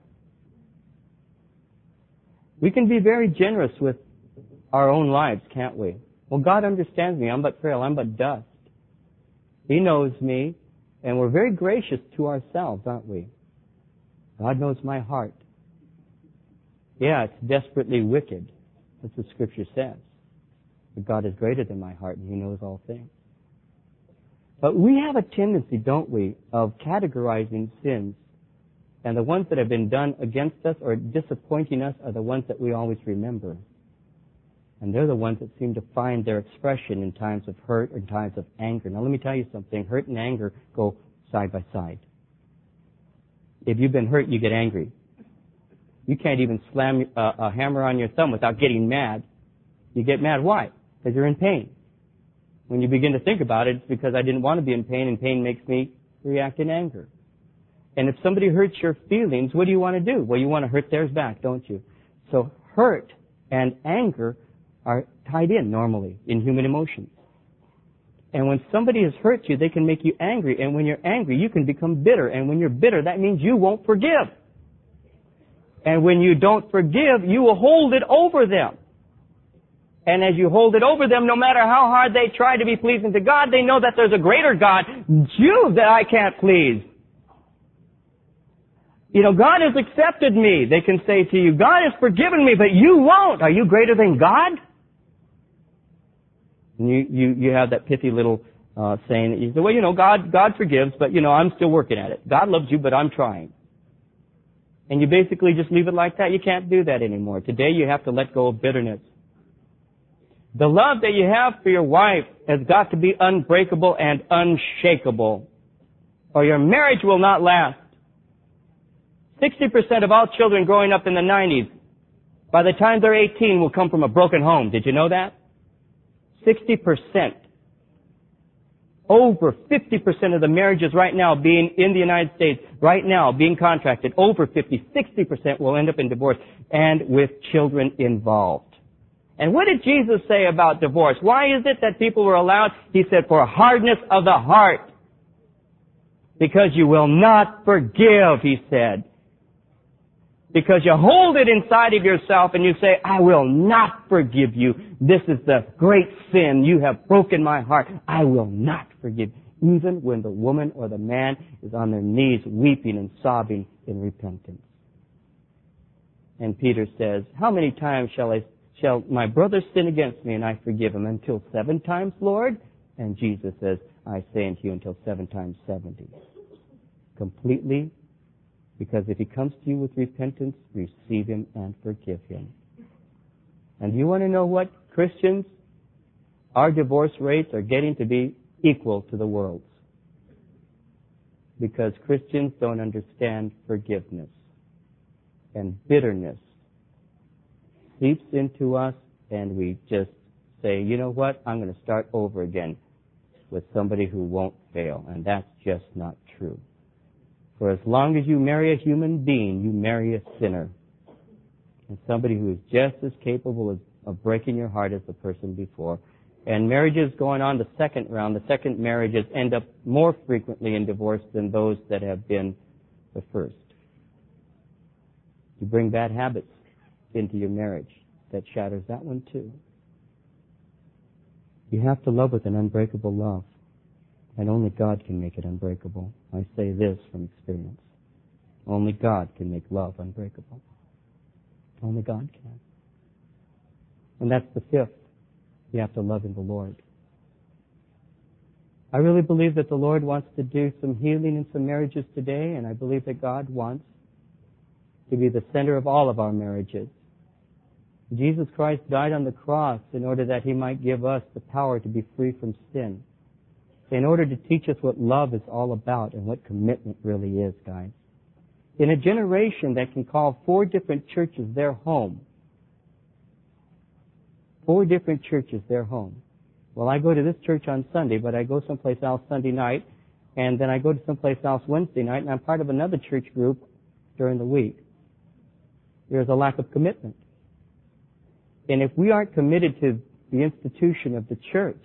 We can be very generous with our own lives, can't we? Well, God understands me. I'm but frail. I'm but dust. He knows me, and we're very gracious to ourselves, aren't we? God knows my heart. Yeah, it's desperately wicked. That's what Scripture says. But God is greater than my heart, and He knows all things. But we have a tendency, don't we, of categorizing sins, and the ones that have been done against us or disappointing us are the ones that we always remember. And they're the ones that seem to find their expression in times of hurt or in times of anger. Now let me tell you something. Hurt and anger go side by side. If you've been hurt, you get angry. You can't even slam a hammer on your thumb without getting mad. You get mad. Why? Because you're in pain. When you begin to think about it, it's because I didn't want to be in pain, and pain makes me react in anger. And if somebody hurts your feelings, what do you want to do? Well, you want to hurt theirs back, don't you? So hurt and anger are tied in normally in human emotions. And when somebody has hurt you, they can make you angry. And when you're angry, you can become bitter. And when you're bitter, that means you won't forgive. And when you don't forgive, you will hold it over them. And as you hold it over them, no matter how hard they try to be pleasing to God, they know that there's a greater God, you, that I can't please. You know, God has accepted me. They can say to you, God has forgiven me, but you won't. Are you greater than God? And you have that pithy little saying that you say, well, you know, God forgives, but, you know, I'm still working at it. God loves you, but I'm trying. And you basically just leave it like that. You can't do that anymore. Today you have to let go of bitterness. The love that you have for your wife has got to be unbreakable and unshakable, or your marriage will not last. 60% of all children growing up in the 90s, by the time they're 18, will come from a broken home. Did you know that? 60%. Over 50% of the marriages right now being in the United States, right now being contracted, over 60% will end up in divorce and with children involved. And what did Jesus say about divorce? Why is it that people were allowed? He said, for hardness of the heart. Because you will not forgive, he said. Because you hold it inside of yourself and you say, I will not forgive you. This is the great sin. You have broken my heart. I will not forgive. Even when the woman or the man is on their knees weeping and sobbing in repentance. And Peter says, how many times shall my brother sin against me and I forgive him? Until 7 times, Lord? And Jesus says, I say unto you until 7 times 70. Completely. Because if he comes to you with repentance, receive him and forgive him. And do you want to know what, Christians? Our divorce rates are getting to be equal to the world's. Because Christians don't understand forgiveness. And bitterness seeps into us, and we just say, you know what, I'm going to start over again with somebody who won't fail. And that's just not true. For as long as you marry a human being, you marry a sinner. And somebody who is just as capable of breaking your heart as the person before. And marriages going on the second round, the second marriages end up more frequently in divorce than those that have been the first. You bring bad habits into your marriage. That shatters that one too. You have to love with an unbreakable love. And only God can make it unbreakable. I say this from experience. Only God can make love unbreakable. Only God can. And that's the fifth. You have to love in the Lord. I really believe that the Lord wants to do some healing in some marriages today, and I believe that God wants to be the center of all of our marriages. Jesus Christ died on the cross in order that He might give us the power to be free from sin. In order to teach us what love is all about and what commitment really is, guys. In a generation that can call 4 different churches their home, 4 different churches their home, Well, I go to this church on Sunday, but I go someplace else Sunday night, and then I go to someplace else Wednesday night, and I'm part of another church group during the week. There's a lack of commitment. And if we aren't committed to the institution of the church,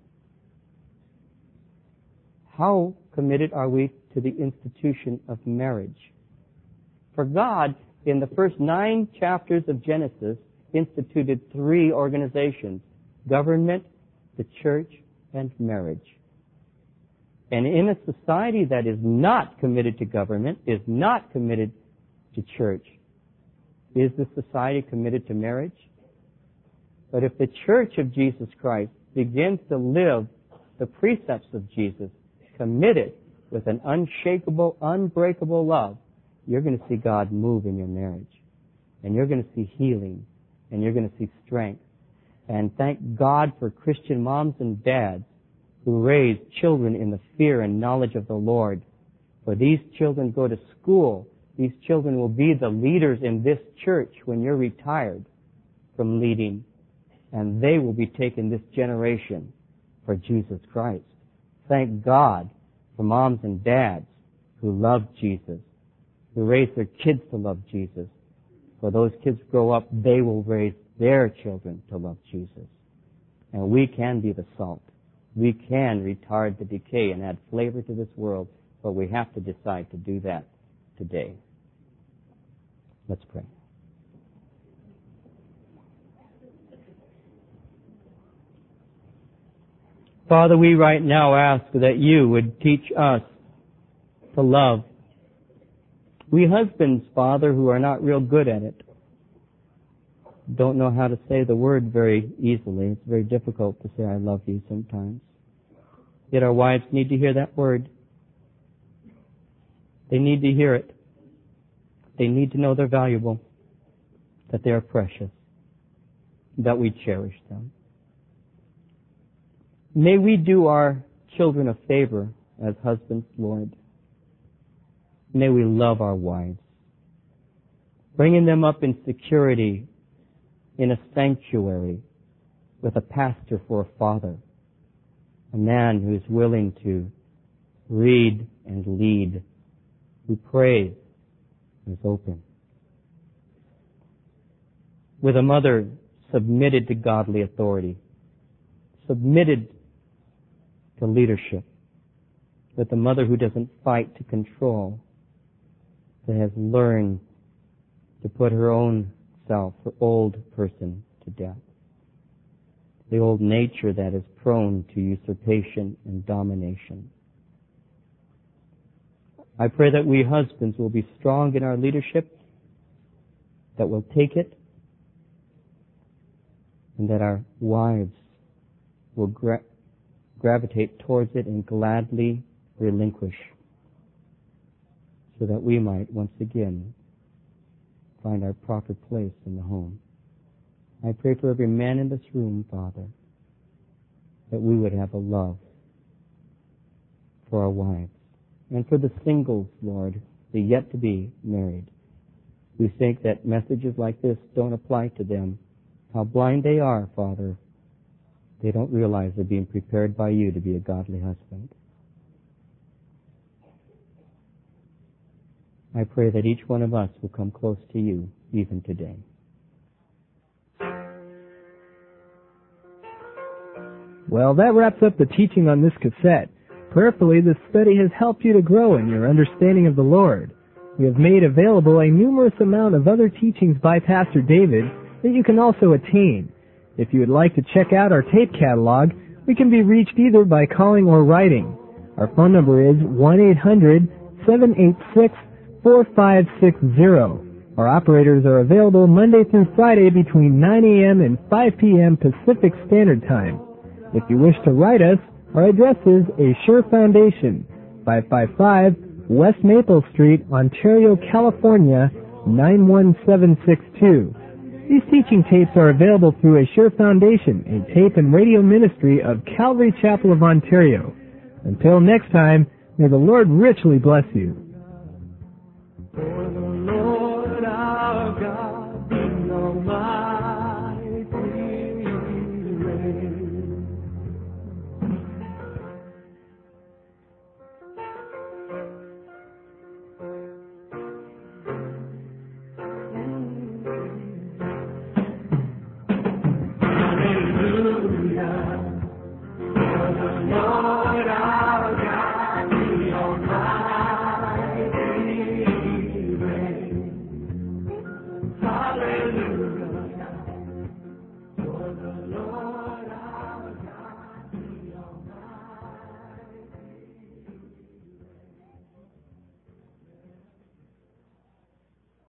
how committed are we to the institution of marriage? For God, in the first 9 chapters of Genesis, instituted 3 organizations: government, the church, and marriage. And in a society that is not committed to government, is not committed to church, is the society committed to marriage? But if the church of Jesus Christ begins to live the precepts of Jesus, committed with an unshakable, unbreakable love, you're going to see God move in your marriage. And you're going to see healing. And you're going to see strength. And thank God for Christian moms and dads who raise children in the fear and knowledge of the Lord. For these children go to school. These children will be the leaders in this church when you're retired from leading. And they will be taking this generation for Jesus Christ. Thank God for moms and dads who love Jesus, who raise their kids to love Jesus. For those kids grow up, they will raise their children to love Jesus. And we can be the salt. We can retard the decay and add flavor to this world, but we have to decide to do that today. Let's pray. Father, we right now ask that you would teach us to love. We husbands, Father, who are not real good at it, don't know how to say the word very easily. It's very difficult to say I love you sometimes. Yet our wives need to hear that word. They need to hear it. They need to know they're valuable, that they are precious, that we cherish them. May we do our children a favor as husbands, Lord. May we love our wives, bringing them up in security, in a sanctuary, with a pastor for a father, a man who is willing to read and lead, who prays and is open, with a mother submitted to godly authority, submitted to leadership, with a mother who doesn't fight to control, that has learned to put her own self, her old person, to death. The old nature that is prone to usurpation and domination. I pray that we husbands will be strong in our leadership, that we'll take it, and that our wives will gravitate towards it and gladly relinquish, so that we might once again find our proper place in the home. I pray for every man in this room, Father, that we would have a love for our wives. And for the singles, Lord, the yet to be married, who think that messages like this don't apply to them. How blind they are, Father. They don't realize they're being prepared by you to be a godly husband. I pray that each one of us will come close to you even today. Well, that wraps up the teaching on this cassette. Prayerfully, this study has helped you to grow in your understanding of the Lord. We have made available a numerous amount of other teachings by Pastor David that you can also attain. If you would like to check out our tape catalog, we can be reached either by calling or writing. Our phone number is 1-800-786-4560. Our operators are available Monday through Friday between 9 a.m. and 5 p.m. Pacific Standard Time. If you wish to write us, our address is A Sure Foundation, 555 West Maple Street, Ontario, California, 91762. These teaching tapes are available through A Sure Foundation, a tape and radio ministry of Calvary Chapel of Ontario. Until next time, may the Lord richly bless you.